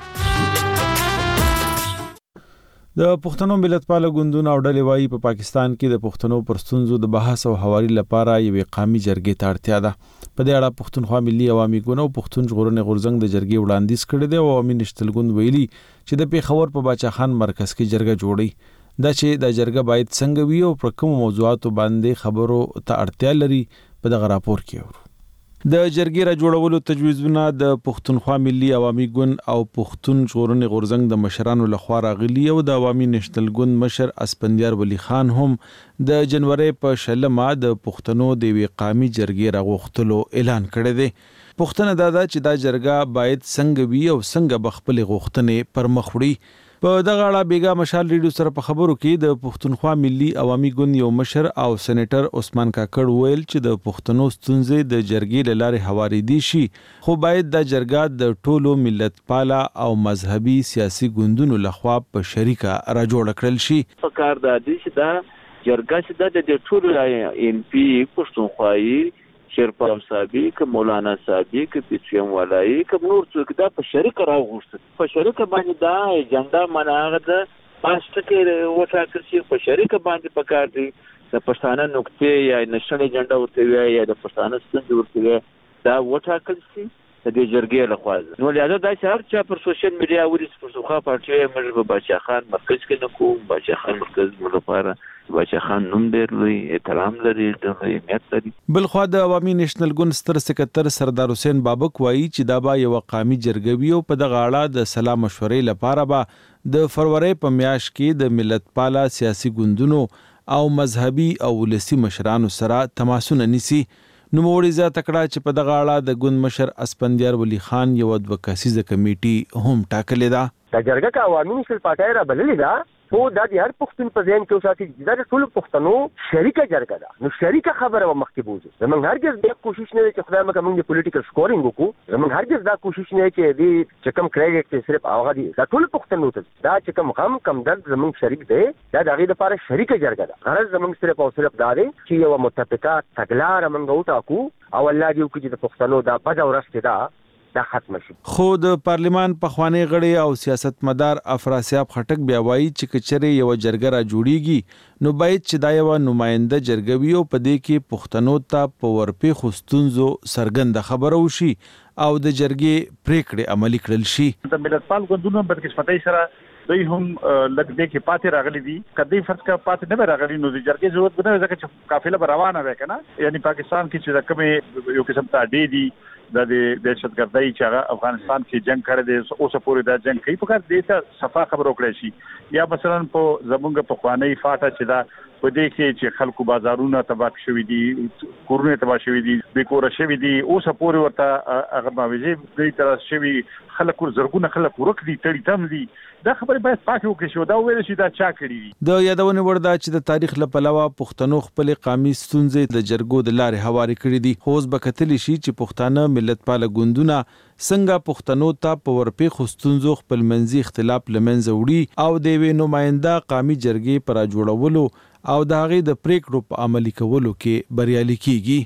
[SPEAKER 1] د پښتنو ملتپاله ګوندونو او ډلې وایي په پاکستان کې د پښتنو پر ستونزو د بحث او حواري لپاره یوې قامي جرګې ته اړتیا ده. په دې اړه پښتونخوا ملي عوامي ګوند او پښتون ژغورنې غورځنګ د جرګې وړاندیز کړی دی او عوامي نشتل ګوند ویلي چې د پیښور په باچا خان مرکز کې جرګه جوړي دا چې د جرګه باید څنګه وي او پر کوم موضوعاتو باندې خبرو ته اړتیا لري په دغه راپور کې ورو. د جرګې را جوړولو تجویزونه د پښتونخوا ملي عوامي ګوند او پښتون ژغورنې غورځنګ د مشرانو لخوا راغلي او د عوامي نشتل ګوند مشر اسپندیار ولی خان هم د جنوري په شلمه د پښتنو د وی قامي جرګې راغوښتلو اعلان کړی دی. پښتنه دا ده چې دا جرګه باید څنګه وي او څنګه بخپل غوښتنې پر مخ وړي. په دغه اړه بیګا مشال ریډیو سره په خبرو کې د پښتونخوا ملي عوامي ګوند یو مشر او سېنیټر عثمان کاکړ ویل چې د پښتنو ستونزې د جرګې له لارې هواري دي شي خو باید د جرګه د ټولو ملت پاله او مذهبي سیاسي ګوندونو لخوا په شریکه را جوړ کړل شي.
[SPEAKER 21] فکر د دې چې دا جرګه چې د ټولو ام پی پښتونخوایي شیرپال صاحبي که مولانا صاحبي که پیچیم ولایي که نور څوک دا په شریک راوغوښت په شریک باندې دا ایجنډا مناغه د پاسټ کې وټاکل شي په شریک باندې پکار دي د پښتانه نقطې یا نشنل ایجنډا ورته وي یا د پښتانه ستونزې ورته وي دا وټاکل شي د دې جرګې لخوا. نو لهدا دا چې هر چا پر سوشل میډیا ورس پر څوخه پارټي موږ په باچا خان مرکز کې نه کوو باچا خان مرکز موږ لپاره باچا خان نوم ډېر لوی احترام لري د اهمیت لري.
[SPEAKER 1] بل خو د عوامي نېشنل ګوند ستر سکتر سردار حسین بابک وایي چې دا به یو قامي جرګه وي او په دغه اړه د سلا مشورې لپاره به د فروری په میاشت کې د ملت پاله سیاسي ګوندونو او مذهبي او ولسي مشرانو سره تماسونه نیسي. نو موړي زیاته کړه چې په دغه اړه د ګوند مشر اسپندیار ولی خان یو ادوکاسیزه کمیټي هم ټاکلې ده.
[SPEAKER 22] د جرګه کا عوامي نېشنل پارټي را بللې ده خو دا د هر پښتون په ذهن کې اوساتې دا ټول پښتنو شریکه جرګه ده نو شریکه خبره و مخکې بوزي. زمونږ هرګز دا کوشش نه کوي چې خدای مکه موږ پولیټیکل سکورینګ وکړو زمونږ هرګز دا کوشش نه کوي چې دې چې کوم کریډټ کې صرف هغه دي دا ټول پښتنو ته دا چې کوم غم کم درد زمونږ شریک دی دا د هغې لپاره شریکه جرګه ده. غرض زمونږ صرف او صرف دا دی چې یوه متفقه تګلاره موږ وټاکو او الله دې وکړي چې د پښتنو دا بده ورځ چې ده دا ختم شي.
[SPEAKER 1] خو د پارلیمان پخوانی غړي او سیاستمدار افراسیاب خټک بیا وایي چې کچره یو جرګه را جوړیږي نو باید چې دا یو نماینده جرګه وي او په دې کې پښتنو ته په ورپی خستونزو سرګند خبرو شي او د جرګې پریکړې عملي کړل شي.
[SPEAKER 23] د ملتپال ګوندونو بدقسمتۍ سره دوی هم لږ دې کې پاتې راغلي دي کدی فرض کا پاتې نه راغلي نو د جرګې ضرورت نه ځکه چې قافله روانه وي کنه یعنی پاکستان کې چې کومه یو قسم ته ډې دي د دهشتګردۍ چې هغه افغانستان کې جنگ کړی دی اوس پورې دا جنگ کوي په کار دې ته صفا خبر وکړي شي یا مثلا په زمونږ په خوانی فاټه چې دا په دې کې چې خلکو بازارونه تباہ شوي دي کورونه تباہ شوي دي بیکور شوي دي اوس پورې ورته هغه باوجې دې تر شوي خلکو زرګونه خلک ورک دي تړي تم دي دا خبره باید پاک وکړي شو دا ویل شي دا چا کړی
[SPEAKER 1] د یادونه وردا چې د تاریخ لپاره پښتنو خپل قامي ستونزې د جرګو د لارې هواري کړې دي خو اوس بکتلی شي چې پښتانه ملت پاله ګوندونه څنګه پښتنو ته په ورپی خستونزو خپل منځي اختلاف لمنځه وړي او د وی نماینده قامي جرګې پر جوړولو او د هغې د پریکړو په عملي کولو کې بریالي کیږي.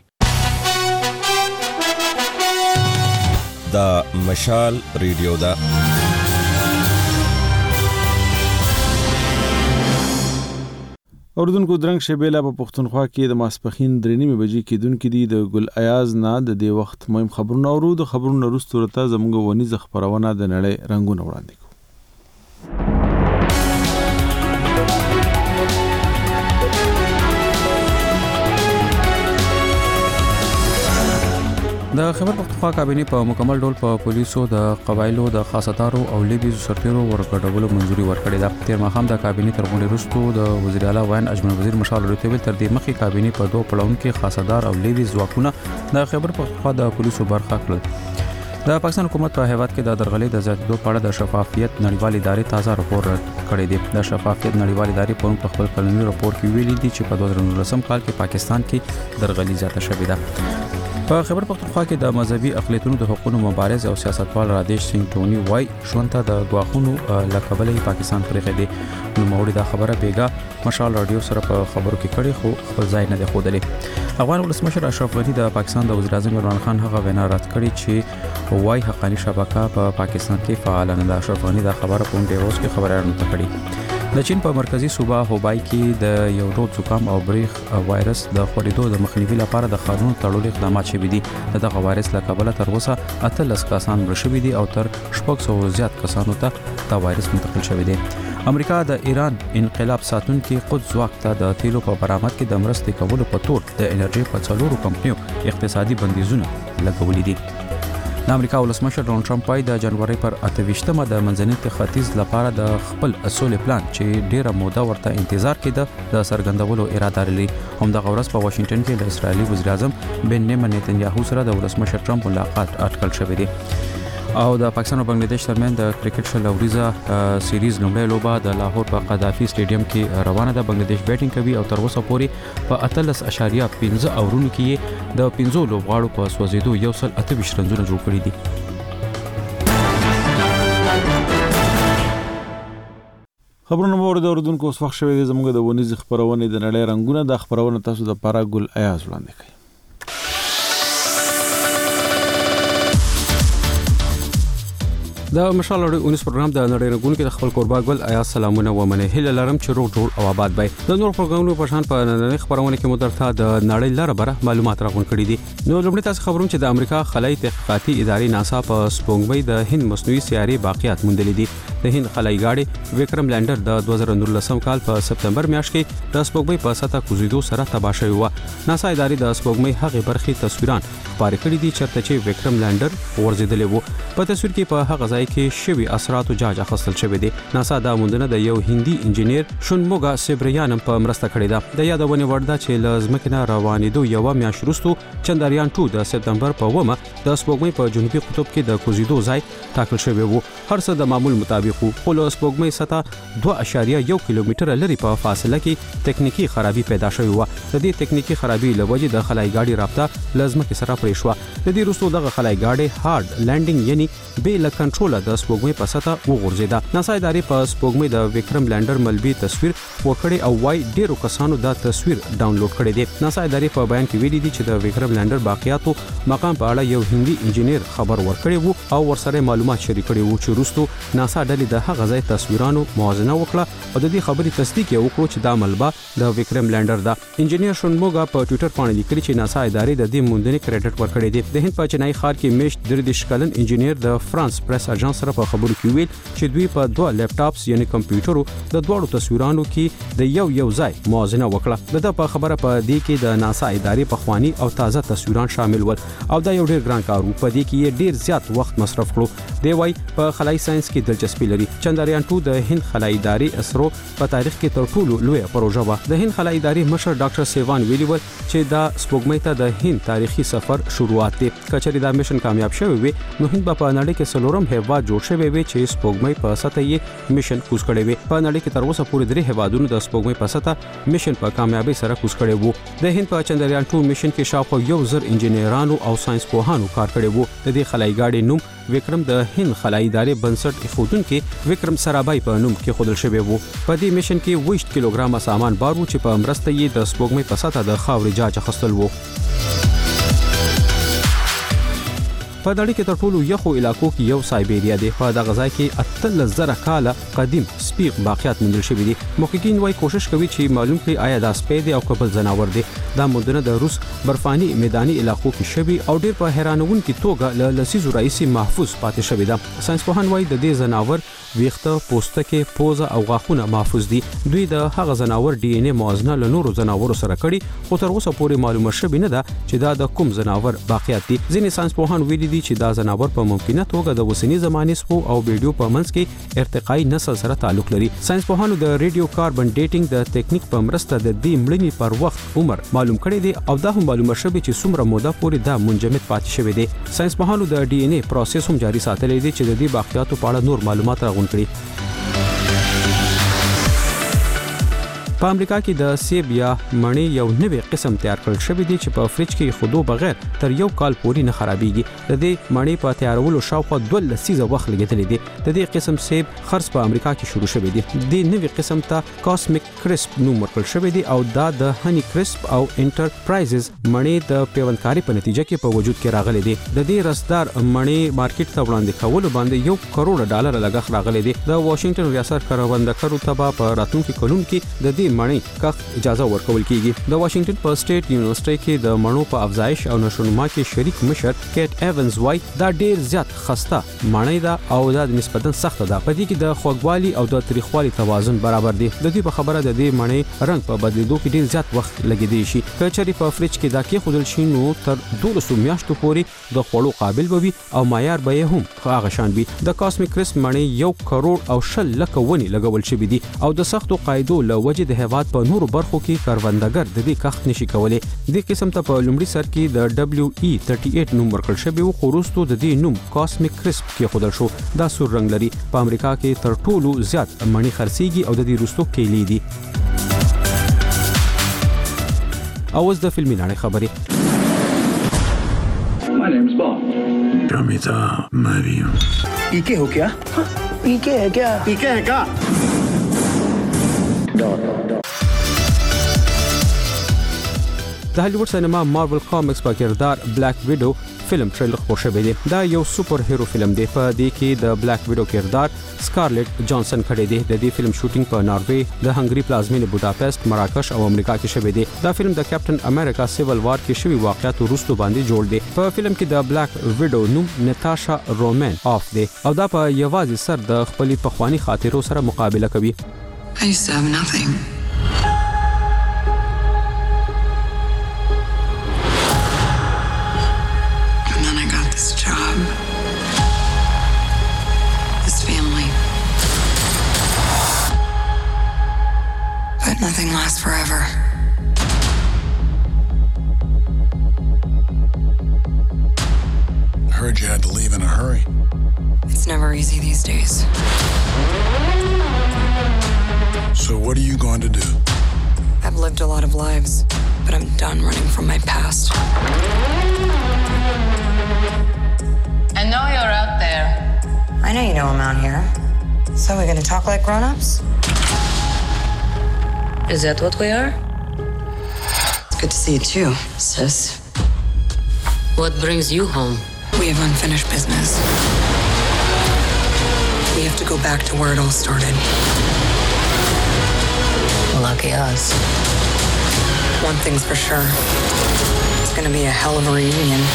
[SPEAKER 10] دا مشال ریډیو دا
[SPEAKER 1] اوردونکو درنګ شبيله په پښتونخوا کې د ماسپخین درې نیمه بجې کېدونکې دي د ګل ایاز نه د دې وخت مهم خبرونه اورو. د خبرونو وروسته ورته زموږ ونیزه خبرونه د نړۍ رنگونه وړاندې کوو.
[SPEAKER 2] د خبر پختونخوا کابینه په مکمل ډول په پولیسو د قبایلو د خاصتارو او لیبیزو سرتیرو ورګډولو منځوري ورکړې ده. تیر ماښام د کابینه تر غونډې وروسته د وزیر اعلی وین اجمل وزیر مشال رتبه تر دې مخکې کابینه په دوه پړاوونو کې خاصدار او لیبیز ځواکونه د خبر پختونخوا د پولیسو برخه کړل. د پاکستان حکومت په هیواد کې د درغلۍ د زیاتېدو په اړه د شفافیت نړیوال ادارې تازه راپور کړی دی. د شفافیت نړیوال ادارې په خپل کلنی راپور کې ویلي دي چې په دوه زره نولسم کال کې پاکستان کې درغلۍ زیاته شوې ده. په خبر پختونخوا کې د مذهبي اقلیتونو د حقوقو مبارز او سیاستوال رادیش سنگ ټونی وای ژوند ته د غواخونو لکبلې پاکستان پرې دی. نو موري دا خبره بیګا مشال رادیو سره په خبرو کې کړي خو خپل ځای نه دی خودلې. افغان ولسمشر اشرف غنی د پاکستان د وزیر اعظم عمران خان هغه وینا رد کړي چې وای حقانی شبکه په پا پاکستان کې فعال نه ده. اشرف غنی دا خبره په ډیووس کې خبره ورنه کړي. د چین په مرکزی صوبه هوبای کې د یو ډول زکام او بریخ وایرس د خورېدو د مخنیوي لپاره د قانون تړلو اقدامات شوي دي. دغه وایرس له کبله تر اوسه اتلس کسان مړه شوي دي او تر شپږ سوه زیات کسانو ته دا وایرس منتقل شوی دی. امریکا د ایران انقلاب ساتونکي قدس ځواک ته د تیلو په برآمد کې د مرستې کولو په تور د انرژي په څلورو کمپنیو اقتصادي بندیزونه لګولي دي. د امریکا ولسمشر ډونالډ ټرمپ وايي د جنوري پر اته ویشتمه د منځني ختیځ لپاره د خپل اصول پلان چې ډیره موده ورته انتظار کړي د سرګندولو اراده لري. همدغه ورځ په واشنگټن کې د اسرایلی وزیر اعظم بنیامین نتنیاهو سره د ولسمشر ټرمپ ملاقات اټکل شوی دی. او د پاکستان او بنگلاديش ترمن د کرکټ شل اوریزه سیریز لومړی لوبه د لاهور په قذافي سټیډیم کې روانه ده. بنگلاديش بیټینګ کوي او تر اوسه پورې په اتلس اشاریه پنځه اورونو کې د پنځو لوبغاړو په سوځېدو یو سل اته ویشت رنزونه جوړ کړي دي.
[SPEAKER 1] خبرونه مو د اوردونکو اوس وخت شوی دی زموږ د ونیز خبرونه د نړۍ رنگونه د خبرونه تاسو د پارا ګل ایاز وړاندې کوي.
[SPEAKER 2] د مشال اړوي اونیس پروګرام د نړۍ رنگونو کې د خپل قربا ګل آیا سلامونه و منه هله لرم چې روغ جوړ او آباد وي. د نور پروګرامونو په شان په نړۍ خبرونه کې مدرته د نړۍ لاره بره معلومات راغون کړي دي. نو لومړی تاسو خبروم چې د امریکا خلای تحقیقاتي ادارې ناسا په سپوږمۍ د هند مصنوعي سیارې باقیات موندلې دي. د هند خلای ګاډي وکرم لینډر د دوه زره نولسم کال په سپتمبر میاشت کې د سپوږمۍ په سطح کوزیدو سره تباه شوی و. ناسا ادارې د سپوږمۍ هغه برخې تصویران خبرې کړې دي چې چې وکرم لینډر ورزيدلې وو. په تصویر کې په هغه ځای کې شوی اثرات او جاج اخیستل شوی دی. ناسا دا موندنه د یو هندي انجنیر شونموګا سیبریان په مرسته کړې ده. د یادونه ورده چې لازمکنه روانېدو یو میاشت وروسته چندریان دوه د سپتمبر په ومه د سپوږمۍ په جنوبي قطب کې د کوزیدو ځای ټاکل شوی وو. هر څه د معمول مطابق وو. خو له سپوږمۍ سطح دوه اشاریه یو کیلومتر لري په فاصله کې تکنیکی خرابي پیدا شوی و. د دې تکنیکی خرابي لوجه د خلای ګاډي رابطه لازمکه سره پرې شو. د دې وروسته دغه خلای ګاډي هارد لینډینګ یعنی به له کنټرول د سپوږمۍ په سطح وغورځیدا. ناسا ادارې په سپوږمۍ د وکرم لینډر ملبي تصویر ورکړی او وايي ډیرو کسانو دا تصویر ډاونلوډ کړی دی. ناسا ادارې په بیان کې ویلي دي چې د وکرم لینډر باقیاتو مقام په اړه یو هندي انجنیر خبر ورکړی وو او ورسره معلومات شریک کړي وو چې وروسته ناسا ډلې د هغه ځای تصویرانو موازنه وکړه او د دې خبرې تصدیق وکړو چې دا ملبه د وکرم لینډر ده. انجنیر شونموګا په ټوئیټر باندې لیکلي چې ناسا ادارې د دې موندنې کریډټ ورکړی دی. د هند په چنای ښار کې میشت د دشکلن انجنیر د فرانس پریس اژانس سره په خبرو کې ویل چې دوی په دوه لپټاپس یعنی کمپیوټرو د دوړو تصویرانو کې د یو یو ځای موازنه وکړه. د په خبره په دې کې د ناسا ادارې په خواني او تازه تصویران شامل ول او دا یو ډیر ګران کار وو. په دې کې ډیر زیات وخت مصرف کړو. دی وايي په خلای ساينس کې دلچسپي لري. چندریان دوه د هند خلای ادارې اسرو په تاریخ کې تر ټولو لوی پروژه و. د هند خلای ادارې مشر ډاکټر سیوان ویلی ول چې دا سپوږمۍ ته د هند تاریخي سفر شروعات دی. کچري دا میشن کامیاب شوی وي نو هند په نړۍ کې سلورم هیواد جوړ شوی وي چې سپوږمۍ په سطح یې میشن کوز کړی وي. په نړۍ کې تر اوسه پورې درې هیوادونو د سپوږمۍ په سطح میشن په کامیابی سره کوز کړی وو. د هند په چندریان دوه میشن کې شاوخوا یو زر انجنیرانو او ساينس پوهانو کار کړی وو. د دې خلای ګاډي نوم وکرم د هند خلای ادارې بنسټ ایښودونکو وکرم سرابای په نوم کې خودل شوی وو. په دې میشن کې ویشت کیلوګرام سامان بار وو چې په مرسته یې د سپوږمۍ په سطح د خاورې جاج اخیستل وو. په نړۍ کې تر ټولو یخو علاقو کې یو سایبیریا دی. په دغه ځای کې اتلس زره کاله قدیم سپیغ باقیات موندل شوي دي. محققین وايي کوشش کوي چې معلوم کړي آیا دا سپی دی او کبل زناور دی. دا موندنه د روس برفاني میداني علاقو کې شوي او ډېر په حیرانونکې توګه له لسیزو راهیسې محفوظ پاتې شوي ده. ساينسپوهان وايي د دې زناور ویښته، پوستکي، پوزه او غاښونه محفوظ دي. دوی د هغه زناور ډي ان اے موازنه له نورو زناورو سره کړي خو تر اوسه پورې معلومه شوې نه ده چې دا د کوم زناور باقیات دي. ځینې ساينسپوهان ویلي دي چې دا زناور په ممکنه توګه د اوسنۍ زمانې څخه او ویډیو په منځ کې ارتقایي نسل سره تعلق لري. ساينسپوهانو د ریډیو کاربن ډیټینګ د ټیکنیک په مرسته د دې مړینې پر وخت عمر معلوم کړی دی او دا هم معلومه شوې چې څومره موده پورې دا منجمد پاتې شوی دی. ساينسپوهانو د ډي ان اے پروسس هم جاري ساتلی دی چې د دې باقیاتو په اړه نور معلومات راغونډ کړي. په امریکا کې د سیب یا مڼې یو نوې قسم تیار کړل شوی دی چې په فریج کې خودو بغیر تر یو کال پورې نه خرابېږي. د دې مڼې په تیارولو شاوخوا دوه لسیزه وخت لګېدلی دی. د دې قسم سیب خرڅ په امریکا کې شروع شوی دی. د نوې قسم ته کاسمیک کرسپ نوم ورکړل شوی دی او دا د هنی کرسپ او انټرپرایزز مڼې د پیوندکاري په نتیجه کې په وجود کې راغلی دی. د دې رسدار مڼې مارکیټ ته وړاندې کولو باندې یو کروڑ ډالر لګښت راغلی دی. د واشنگټن ریاست کروندګرو ته په راتلونکي کلونو کې د دې مڼې کښت اجازه ورکول کیږي. د واشنگټن په سټیټ یونیورسيټي کې د مڼو په افزایش او نشونما کې شریک مشر کیټ ایونز وای دا ډیر زیات خسته مڼې ده او دا نسبتاً سخته ده. په دې کې د خوږوالي او د تریخوالي توازن برابر دی. د دې په خبره د دې مڼې رنګ په بدلیدو کې ډیر زیات وخت لګیدي شي. که چېرې په فریج کې دا کې خودل شي نو تر دولسو میاشتو پورې د خوړو قابل به وي او معیار به هم هغه شان وي. د کاسمیک کرسپ مڼې یو کروڑ او شل لکه ونی لګول شوی دي او د سختو قاعدو له وجې د هیواد په نورو برخو کې کروندګر د دې کښت نشي کولای. د قسم ته په لومړي سر کې د دبليو ای اړتالیس نوم ورکړل شوی او خروستو د دې نوم کاسمیک کرسپ کې خودل شو. دا سور رنگ لري. په امریکا کې تر ټولو زیات مڼې خرڅيږي او د دې روستو کېلې دي. اوس د فلمي نړۍ خبرې.
[SPEAKER 3] My name's Bob. Ramita Mariam. ¿Y qué हो क्या? ¿Y qué है क्या? ¿Y qué है क्या? No, no, no.
[SPEAKER 2] د هالیوډ سینما مارول کامکس په کردار بلیک ویډو فلم ټریلر خپور شوی دی. دا یو سپر هیرو فلم دی. په دې کې د بلیک ویډو کردار سکارلټ جانسن کړی دی. د دې فلم شوټینګ په ناروې، د هنګری پلازمینې بوداپست، مراکش او امریکا کې شوی دی. دا فلم د کیپټن امریکا سیول وار کې شوی واقعیت وروسته باندې جوړ دی. په فلم کې د بلیک ویډو نوم نتاشا رومن آف دی او دا په یوازې سر د خپلې پخوانی خاطرو سره مقابله کوي.
[SPEAKER 5] I used to have nothing. Nothing lasts forever.
[SPEAKER 3] I heard you had to leave in a hurry.
[SPEAKER 5] It's never easy these days.
[SPEAKER 3] So what are you going to do?
[SPEAKER 5] I've lived a lot of lives, but I'm done running from my past.
[SPEAKER 9] I know you're out there.
[SPEAKER 5] I know you know I'm out here. So we're gonna talk like grown-ups?
[SPEAKER 9] Is that what we are?
[SPEAKER 5] It's good to see you too, sis.
[SPEAKER 9] What brings you home?
[SPEAKER 5] We have unfinished business. We have to go back to where it all started.
[SPEAKER 9] Lucky us.
[SPEAKER 5] One thing's for sure. It's gonna be a hell of a reunion.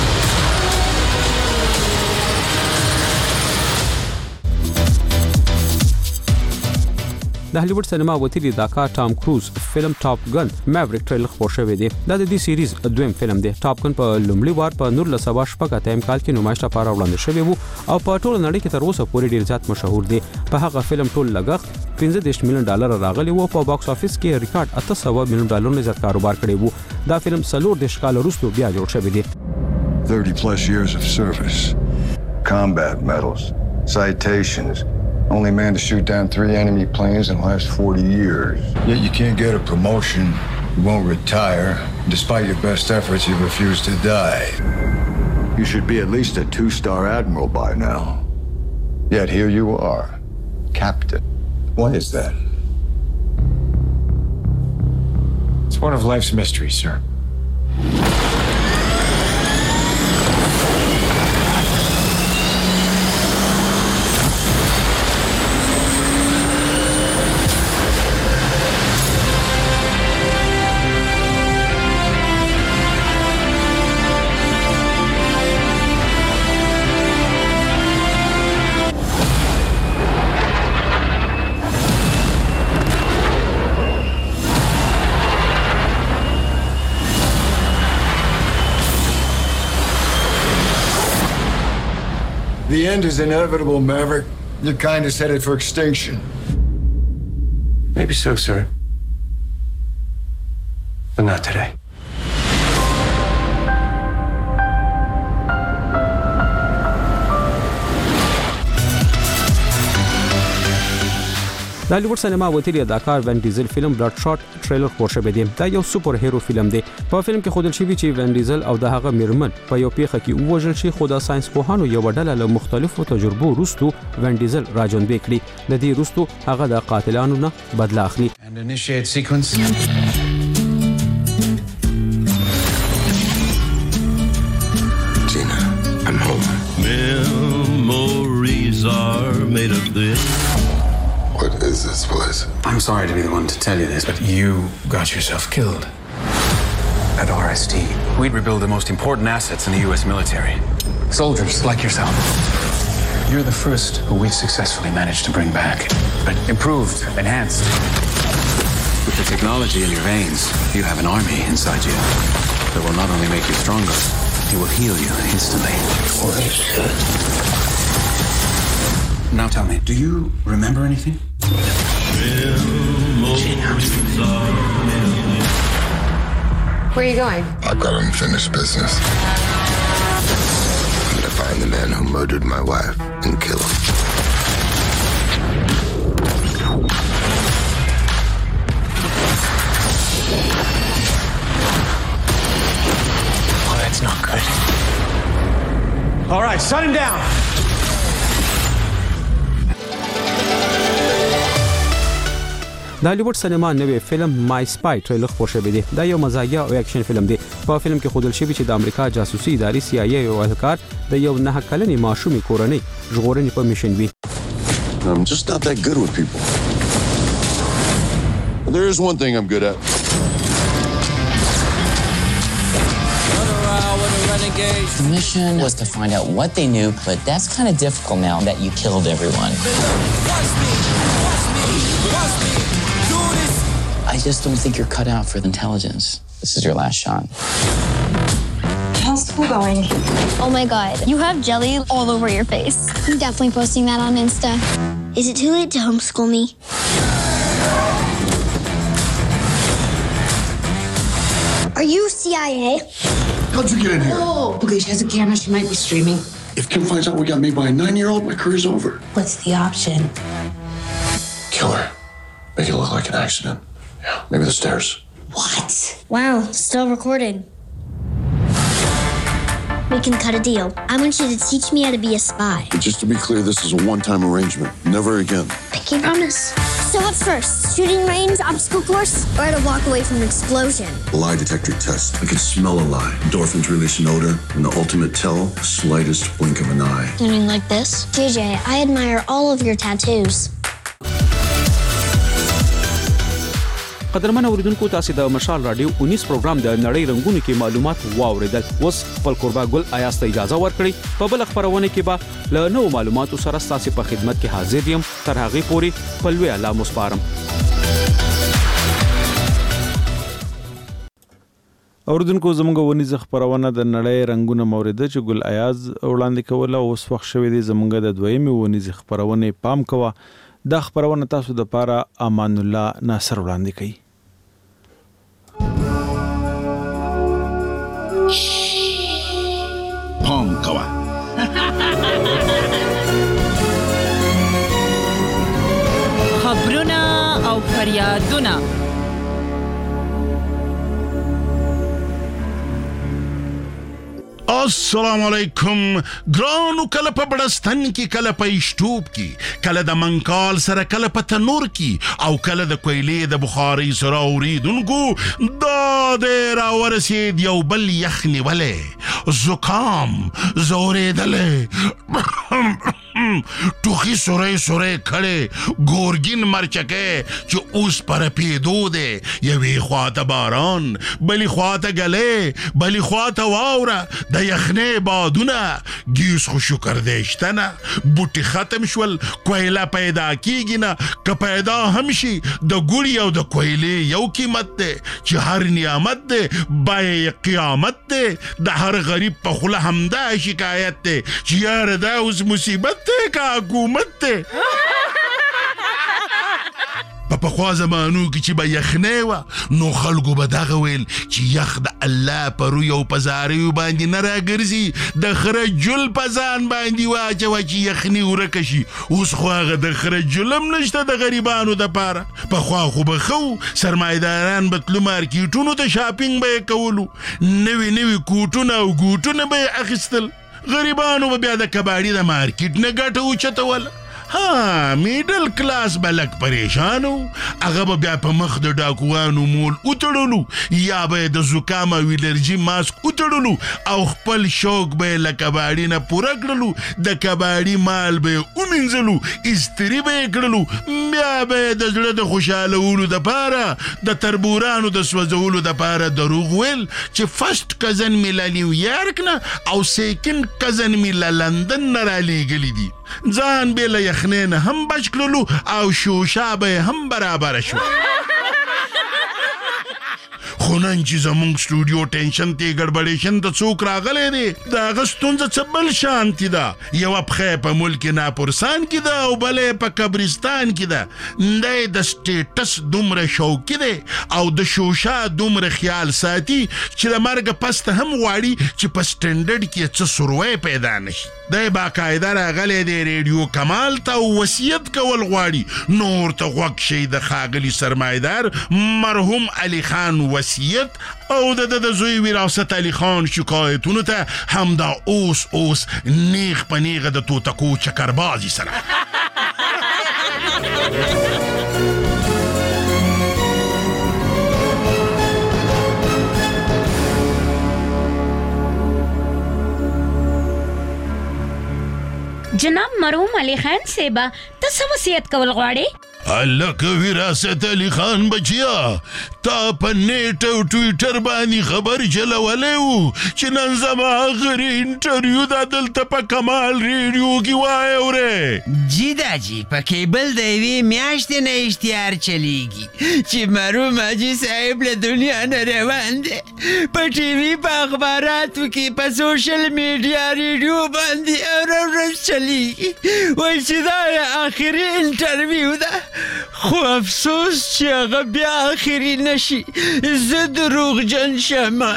[SPEAKER 2] د هالیوډ سینما وتیری داکا ټام کروز فلم ټاپ ګن میوریک ټریلر خپور شوی دی. دا د دې سیریز دویم فلم دی. ټاپ ګن په لومړي وار په نور لسوا شپږ اتم کال کې نمایش لپاره وړاندې شوی وو او په ټول نړۍ کې تر اوسه پورې ډیر زیات مشهور دی. په هغه فلم ټول لګښت پنځه دېرش میلیون ډالر راغلی وو. په باکس افیس کې ریکارډ اته سوه میلیون ډالر نه زیات کاروبار کړی وو. دا فلم څلور دېرش کال وروسته بیا جوړ شوی دی.
[SPEAKER 8] thirty plus years of service, combat medals, citations. Only man to shoot down three enemy planes in the last forty years. Yet you can't get a promotion, you won't retire. Despite your best efforts, you refuse to die. You should be at least a two-star admiral by now. Yet here you are, captain. Why is that?
[SPEAKER 24] It's one of life's mysteries, sir.
[SPEAKER 8] The end is inevitable, Maverick. Your kind is headed for extinction.
[SPEAKER 24] Maybe so, sir. But not today.
[SPEAKER 2] د هالیوډ سینما وتیری اداکار وین ډیزل فلم بلډ شاټ ټریلر خور شوی دی. دا یو سوپر هیرو فلم دی. په فلم کې خودل شوی چې وین ډیزل او د هغه میرمن په یو پیښه کې ووژل شي، خو د ساينس پوهانو یو ډله له مختلفو تجربو وروسته وین ډیزل راجون بیکړي. د دې وروسته هغه د قاتلانو نه بدلا اخلي.
[SPEAKER 24] And initiate sequence.
[SPEAKER 8] Gina, I'm home.
[SPEAKER 4] Memories are made of this.
[SPEAKER 8] What is this place?
[SPEAKER 24] I'm sorry to be the one to tell you this, but you got yourself killed at R S T. We rebuild the most important assets in the U S military. Soldiers like yourself. You're the first who we've successfully managed to bring back, but improved, enhanced. With the technology in your veins, you have an army inside you that will not only make you stronger, it will heal you instantly.
[SPEAKER 8] Holy shit.
[SPEAKER 24] Now tell me, do you remember anything?
[SPEAKER 5] Where are you going?
[SPEAKER 8] I've got unfinished business. I'm gonna find the man who murdered my wife and kill him.
[SPEAKER 24] Oh, that's not good. All right, shut him down.
[SPEAKER 2] د هالیوډ سینما نوې فلم مای سپای ټریلر خور شوی دی. دا یو مزاحیه او اکشن فلم دی. په فلم کې خودل شوی چې د امریکا جاسوسي ادارې سی آی ای او اهلکار د یو نه کلنې ماشومې کورنۍ ژغورنې په میشن وي.
[SPEAKER 8] I'm just not that good with people. But there is one thing I'm good at.
[SPEAKER 11] The mission was to find out what they knew, but that's kind of difficult now that you killed everyone. I just don't think you're cut out for intelligence. This is your last shot.
[SPEAKER 12] How's school going?
[SPEAKER 13] Oh my god, you have jelly all over your face. I'm definitely posting that on Insta. Is it too late to homeschool me? Are you C I A?
[SPEAKER 8] How'd you get in here?
[SPEAKER 12] Oh, okay, she has a camera, she might be streaming.
[SPEAKER 8] If Kim finds out we got made by a nine-year-old, my career's over.
[SPEAKER 12] What's the option?
[SPEAKER 8] Kill her. Make it look like an accident. Yeah, maybe the stairs.
[SPEAKER 13] What? Wow, still recording. We can cut a deal. I want you to teach me how to be a spy.
[SPEAKER 8] But just to be clear, this is a one-time arrangement. Never again.
[SPEAKER 13] Pinky promise. So what's first? Shooting range, obstacle course, or to walk away from an explosion?
[SPEAKER 8] A lie detector test. I can smell a lie. Endorphins release an odor, and the ultimate tell, the slightest blink of an eye.
[SPEAKER 13] You mean like this? J J, I admire all of your tattoos.
[SPEAKER 2] قدرمن اوریدونکو تاسو د مشال رادیو انیس پروګرام د نړۍ رنگونو کې معلومات واوریدل. اوس خپل قربا ګل آیاس ته اجازه ورکړئ. په بل خبرونه کې به له نوو معلوماتو سره تاسو په خدمت کې حاضر یم. تر هغه پورې خپل وی الله مسپارم.
[SPEAKER 1] اوریدونکو زموږ ونیز خبرونه د نړۍ رنگونه مورده چې ګل آیاز وړاندې کوله. اوس وخت شوی دی زموږ د دویمه ونیز خبرونه پام کوه. دا خبرونه تاسو د پاره امان الله ناصر وړاندې کوي.
[SPEAKER 3] پام کوه.
[SPEAKER 25] خبرونه او فریادونه
[SPEAKER 3] السلام علیکم. ګرانو کله په بړستن کې، کله په اشټوب کې، کله د منکال سره، کله په تنور کې، او کله د کویلې د بخارۍ سره اوریدونکو دا دی راورسېد یو بل یخ نیولی، زکام، زورېدلی ټوخي سوری سوری کړی ګورګین مرچکی چې اوس پر پیدو دی یوې خواته باران بلې خواته ګلې بلې خواته واوره د یخنۍ بادونه ګیس خو شکر دی شته نه بوټي ختم شول کویله پیدا کیږي نه که پیدا هم شي د ګوړي او د کویلې یو قیمت دی چې هر نعمت دی بیه قیامت دی د هر غریب په خوله همدا شکایت دی چې یاره دا اوس مصیبت دی که حکومت دی په پخوا زمانو کې چې به یخنۍ وه نو خلکو به دغه ویل چې یخ د الله په روی او په زاریو باندې نه راګرځي د خره جل په ځان باندې واچوه چې یخني ورکه شي اوس خو هغه د خره جل هم نشته د غریبانو دپاره پخوا خو به ښه سرمایهداران به تلو مارکیټونو ته شاپینګ به یې کولو نوي نوي کوټونه او ګوټونه به یې اخیستل غریبانو به بیا د کباړي د مارکیټ نه ګټه اوچتوله ها میډل کلاس به لږ پریشان و هغه به بیا په مخ د ډاکوانو مول وتړلو یا به یې د زکام او الرجي ماسک وتړلو او خپل شوق به یې له کباړي نه پوره کړلو د کباړي مال به یې ومینځلو استري به یې کړلو بیا به یې د زړه د خوشحالولو دپاره د تربورانو د سوځولو دپاره دروغ ویل چې فرسټ کزن مې له نیویارک نه او سیکنډ کزن مې له لندن نه رالیږلي دي ځان به له یخنۍ نه هم بچ کړلو او شوشا به هم برابره شو خو نن چې زمونږ سټوډیو ټینشن ته ګډوډېشن ته څوک راغلی دی د هغه ستونزه څه بل شانتې ده یوه پښه یې په ملک ناپرسان کې ده او بله یې په قبرستان کې ده دی د سټیټس دومره شوقي دی او د شوشا دومره خیال ساتي چې د مرګه پسته هم غواړي چې په سټنډرډ کې څه سروی پیدا نشي دی باقاعده راغلی دی ریډیو کمال ته وصیت کول غواړي نور ته غوږ شي د ښاغلي سرمایدار مرحوم علي خان وصیت او د د زوی وراثت علي خان شکایتونو ته همدا اوس اوس نیغ په نیغه د توتکو چکربازي سره
[SPEAKER 6] جناب مرحوم علي خان صاحبه ته څه وصیت کول غواړې
[SPEAKER 3] هلکه وراثت علي خان بچیا تا په نیټ او ټویټر باندې خبر چلولی و چې نن زما آخري انټرویو دا دلته په کمال ریډیو کې واورې
[SPEAKER 14] جی دا جی په کیبل د یوې میاشتې نه اشتهار چلیږي چې مرحوم حاجي صاحب له دنیا نه روان دی په ټي وي په اخباراتو کې په سوشل میډیا ریډیو باندې هره ورځ چلیږي وایي چې دا یې آخري انټرویو ده خو افسوس چې هغه بیا آخري نشي زه دروغجن شمه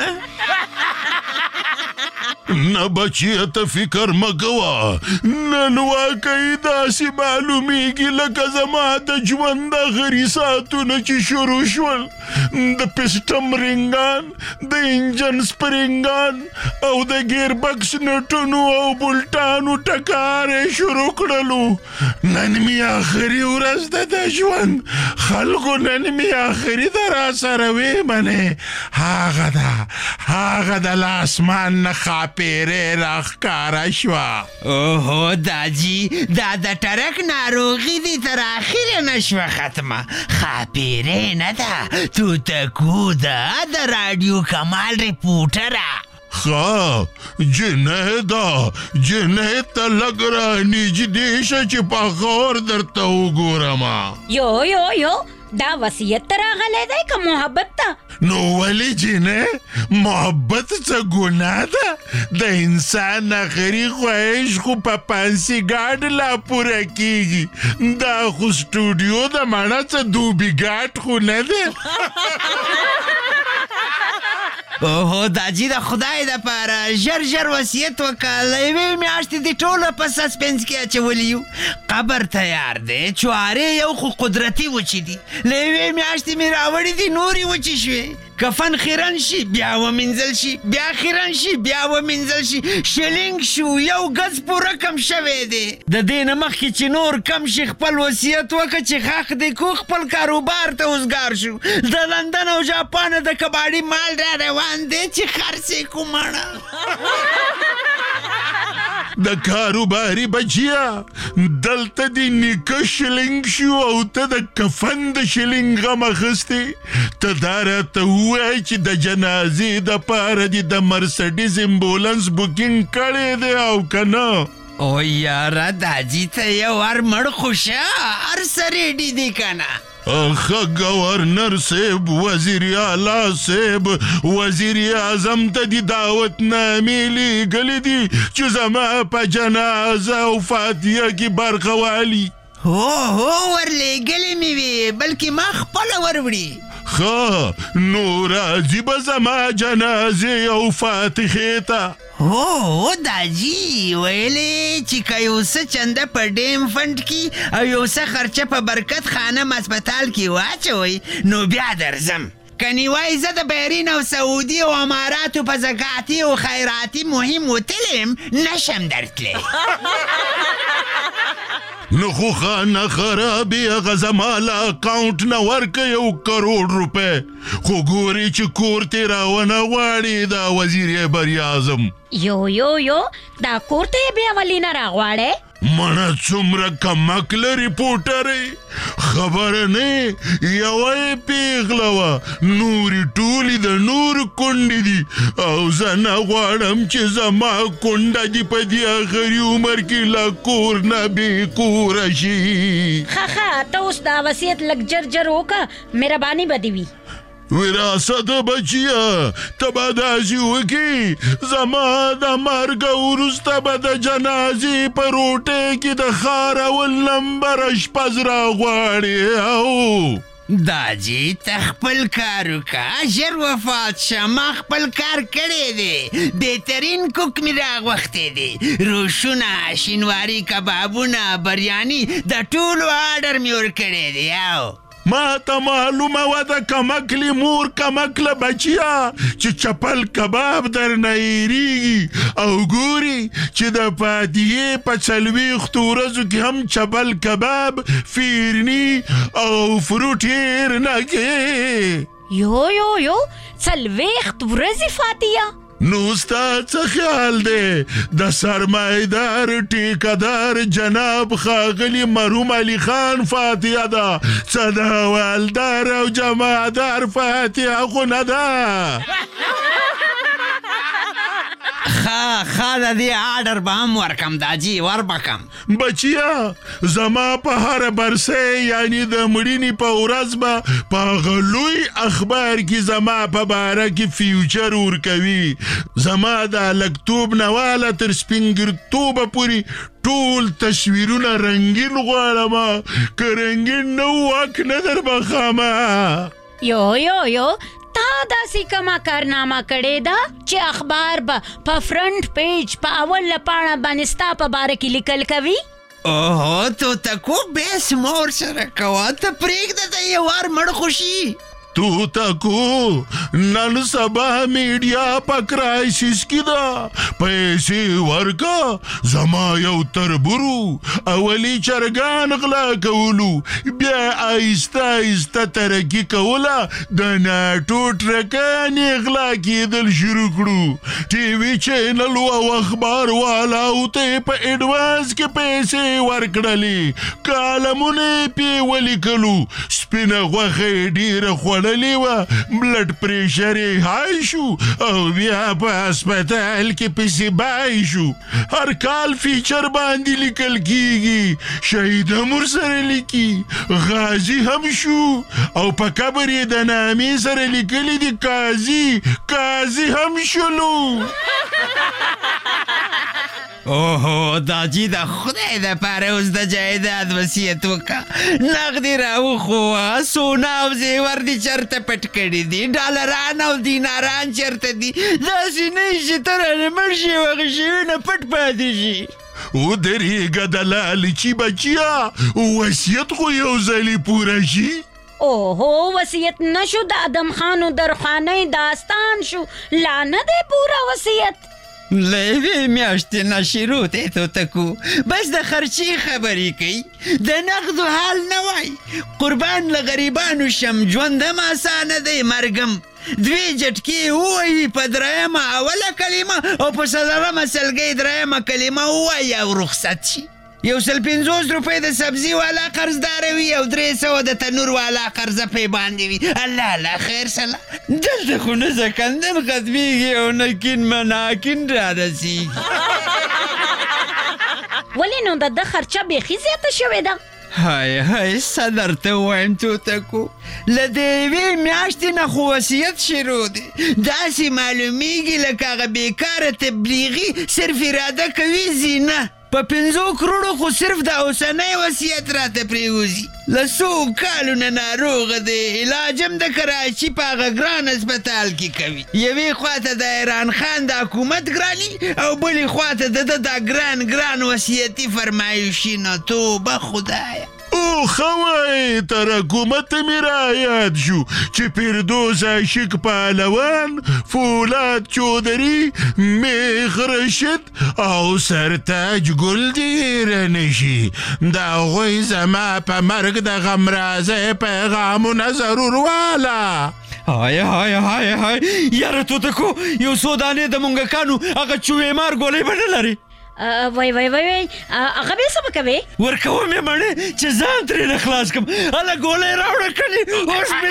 [SPEAKER 3] نه بچیه ته فکر مه کوه نن واقعي داسې معلومیږي لکه زما د ژوند آخري ساعتونه چې شروع شول د پسټم رنګان د انجن سپرنګان او د ګیر بکس نټونو او بولټانو ټکار یې شروع کړلو نن مې آخري ورځ ده د ژوند خلکو نن مې آخري ده راسره ویې منې هغه ده هغه د لاسمان نه خاپیرې راښکاره شوه
[SPEAKER 14] اوهو داجي دا د ټرک ناروغي دي تر اخره نشوه ختمه خاپیرې نه ده توتکو ده د راډیو کمال ریپورټره
[SPEAKER 3] ښه جنۍ ده جنۍ ته لږ رانږدې شه چې په غور درته وګورم
[SPEAKER 6] یو یو یو دا وصیت ته راغلی دی که محبت ته
[SPEAKER 3] نو ولې جنۍ محبت څه ګناه ده د انسان آخري خواهش خو په پانسي ګاډ لا پوره کیږي دا خو سټوډیو د ماڼه څه دوبي ګاډ خو نه دی
[SPEAKER 14] اوهو داجي د خدای دپاره ژر ژر وصیت وکړه له یوې میاشتې دې ټوله په سسپنس کې اچولي یو قبر تیار دی چوارې یو خو قدرتي وچې دي له یوې میاشتې مې راوړي دي نورې وچې شوې کفن خیرن شي بیا ومینځل شي بیا خیرن شي بیا ومینځل شي شلینګ شو یو ګز پوره کم شوی دی د دې نه مخکې چې نور کم شي خپل وصیت وکړه چې خاخ دې کو خپل کاروبار ته اوزګار شو د لندن او جاپان د کباړي مال را روان دی چې خرڅ یې کو ماړه
[SPEAKER 3] د کاروباري بچیا دلته دی نیکه شلنګ شو او ته د کفن د شلنګ غم اخیستې ته دا راته ووایه چې د جنازې دپاره دې د مرسډیز امبولانس بوکینګ کړی دی او که نه
[SPEAKER 14] او یاره داجي ته یو وار مړ خو شه هر څه ریډي دی که نه
[SPEAKER 3] اخه گورنر صاحب وزیر اعلی صاحب وزیر اعظم ته دی دعوت نامې لیږلې دي چې زما په جنازه او فاتحه کې برخه والي
[SPEAKER 14] هو هو ورلیږلې مې وې بلکې ما خپله وروړي
[SPEAKER 3] ښه نو راځي به زما جنازې او فاتحې ته
[SPEAKER 14] هو داجي ویلې چې که یو څه چنده په ډیم فنډ کې او یو څه خرچه په برکت خانم هسپتال کې واچوئ نو بیا درځم کنی وای زه د بحرین او سعودي او اماراتو په زکاتي او خیراتي مهم وتلم نشم درتلی
[SPEAKER 3] نو خو خانه خرابې هغه زما له اکاونټ نه ورکه یو کروڑ روپۍ خو ګورې چې کور تې راونه غواړي دا وزیر براعظم
[SPEAKER 6] یو یو یو دا کور ته یې بیا ولې نه راغواړې
[SPEAKER 3] مړه څومره کمکله ریپورټرې خبره نه یوه یې پیغله وه نورې ټولې د نورو کونډې دي او زه نه غواړم چې زما کونډه دې په دې آخري عمر کې له کور نه بې کوره شي
[SPEAKER 6] ښه ښه ته اوس دا وصیت لږ جر جر وکړه مهرباني به دې وي
[SPEAKER 3] وراثت بچیا ته به داسې وکړي زما د مرګه وروسته به د جنازې په روټۍ کې د ښار اول نمبر اشپز راغواړي او
[SPEAKER 14] داجي ته خپل کار وکړه ژر وفات شه ما خپل کار کړی دی بهترین کوک مې راغوښتی دی روشونه شینواري کبابونه بریاني د ټولو آډر مې ورکړی دی او
[SPEAKER 3] ما ته معلومه وه د کمکلې مور کمکله بچیا چې چپل کباب درنه هېرېږي او ګوري چې د فاتحې په څلوېښتو ورځو کې هم چپل کباب فیرني او فروټ هېر نه کې
[SPEAKER 6] یو یو یو څلوېښت ورځې فاتحه
[SPEAKER 3] نو ستا څه خیال دی د سرمایدار ټیکهدار جناب ښاغلي مرحوم علي خان فاتحه ده څه د حوالدار او جمعدار فاتحه خو نه ده
[SPEAKER 14] ښه ښه د دې آډر به هم ورکم داجي وربکم
[SPEAKER 3] بچیا زما په هره برسۍ یعنی د مړینې په ورځ به په هغه لوی اخبار کې زما په باره کې فیوچر ورکوي زما د هلکتوب نه واله تر سپینګرتوبه پورې ټول تصویرونه رنګین غواړم که رنګین نه واک نه در بخامه
[SPEAKER 6] یو یو یو تا داسې کومه کارنامه کړې ده چې اخبار به په فرنټ پیج په اوله پاڼه باندې ستا په باره کې لیکل کوي
[SPEAKER 14] اوهو تو تکو بیس مور سره کوه ته پرېږده ته یې وار مړ خوشي
[SPEAKER 3] تو تکو نن سبا میډیا په کرایسس کې ده پیسې ورکه زما یو تربورو اولی چرګان غلا کولو بیا آهسته آهسته ترقي کوله د ناټو ټرکانې غلا کېدل شروع کړو ټي وي چینل او اخبار والاو ته په اډوانس کې پیسې ورکړلې کالمونه یې پې ولیکلو سپینه غوښه یې ډېره خوړلې وه بلډ پریشر یې های شو او بیا په هسپتال کې پسې بای شو هر کال فیچر باندې لیکل کیږي شهید هم ورسره لیکي غازي هم شو او په قبر یې د نامې سره لیکلي دي قاضي قاضي هم شلو
[SPEAKER 14] اوهو داجي د خدای دپاره اوس د جایداد وصیت وکړه نغدې راوښوه سونا او زیور دې چېرته پټ کړي دي ډالران او دیناران چېرته دي داسې نه وي چې ته رانه مړ شي او هغه شیونه پټ پاتې شي
[SPEAKER 3] ودرېږه د لالچي بچیا وصیت خو یو ځلې پوره شي
[SPEAKER 6] اوهو وصیت نشو د ادم خانو درخانۍ داستان شو لا نه دی پوره وصیت
[SPEAKER 14] له یوې میاشتې نه شروع دی توتکو بس د خرچې خبرې کوي د نغدو حال نه وای قربان له غریبانو شم ژوند هم اسانه دی مرګم دوی جټکي ووایي په درېیمه اوله کلمه او په څلورمه سلګۍ درېیمه کلمه ووایي او رخصت شي. یو سل پنځوس روپۍ د سبزي والا قرضدار وي او درې سوه د تنور والا قرضه پرې باندې وي. الله الله خیر سلا. دلته خو نه زکندن ختمیږي او نه کین مناکین را رسیږي.
[SPEAKER 6] ولې نو د ده خرچه بیخي زیاته شوې ده؟
[SPEAKER 14] های های څه درته ووایم توتکو، له د یوې میاشتې نه خو وصیت شروع دی. داسې معلومیږي لکه هغه بېکاره تبلیغي صرف اراده کوي زینه. په پنځو کروړو خو صرف د اوسنی وصیت راته پرېوځي. له څو کالو نه ناروغه دی، علاج هم د کراچي په هغه ګران هسپتال کې کوي. یوې خواته د ایران خان د حکومت ګراني او بلې خواته د ده دا ګران ګران وصیتي فرمایشونه. توبه خدایه.
[SPEAKER 3] او خوای تر حکومت می رایاد شو چې پیردوس عاشق پهلوان، فولاد چودری، میخ رشد او سرتاج ګل دیر نشي. دا غوی زما په مرګ د غمرازه پیغامونه ضرور والا.
[SPEAKER 14] های های های های یاره توتکو، یو څو دانې د مونګکانو هغه چوې مار ګولۍ به نه لري.
[SPEAKER 6] وای وای وای هغه بیا څه به کوې؟
[SPEAKER 14] ورکوم یې مڼې چې ځان ترې نه خلاص کړم. هله ګولۍ راوړه کنې اوس مې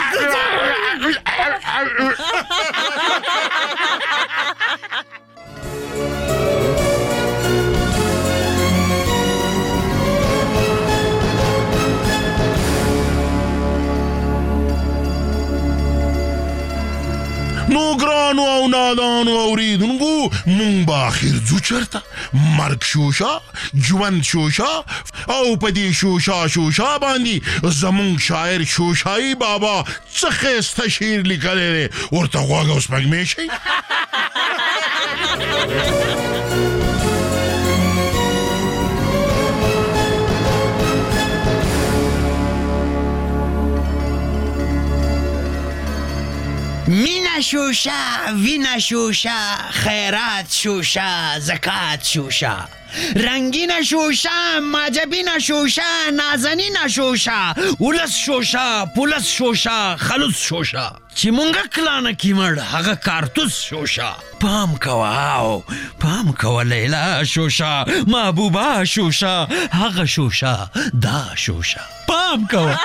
[SPEAKER 3] نو ګرانو او نادانو اوریدونکو، مونږ به اخر ځو چېرته؟ مرګ شوشا، ژوند شوشا او په دې شوشا شوشا باندې زمونږ شاعر شوشایي بابا څه ښایسته شعر لیکلی دی. ورته غوږ او سپږمې شئ.
[SPEAKER 14] مینه شوشه، وینه شوشه، خیرات شوشه، زکات شوشه، رنگین شوشه، معجبین شوشه، نازنین شوشه، ولس شوشه، پولس شوشه، خلوص شوشه، چې مونږه کلانه کې مړ هغه کارتوس شوشه. پام کوه او پام کوه لیلا شوشه، محبوبه شوشه، هغه شوشه دا شوشه. پام کوه.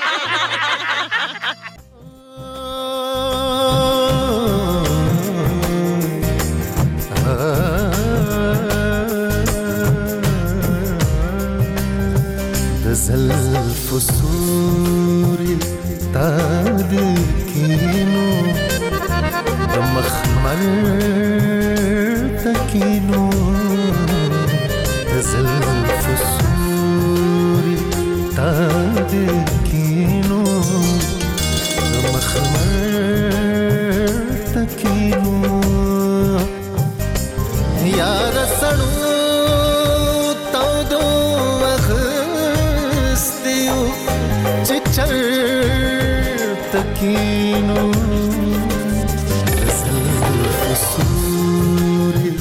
[SPEAKER 7] زلف سوري تاد كينو مخمر تكينو زلف سوري تاد كينو مخمر تكينو يا رسلو تودو تكينو زلف سوري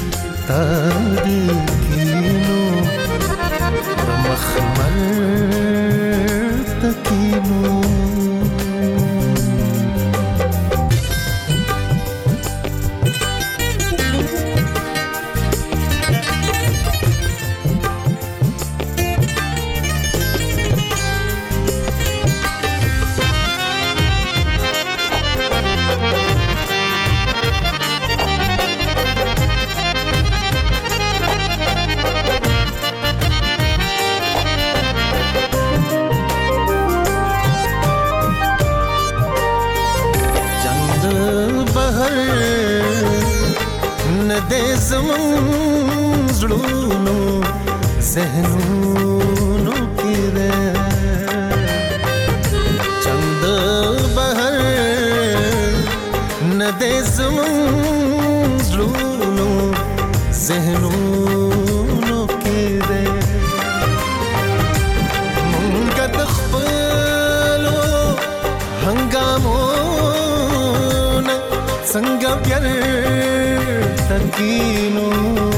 [SPEAKER 7] تادكينو مخمر تكينو زمون زړونو ذهنونو کې ده چند بهر نه د زمون زړونو ذهنونو کې ده مونږ د خپلو هنګامونو څنګه پیار تکینو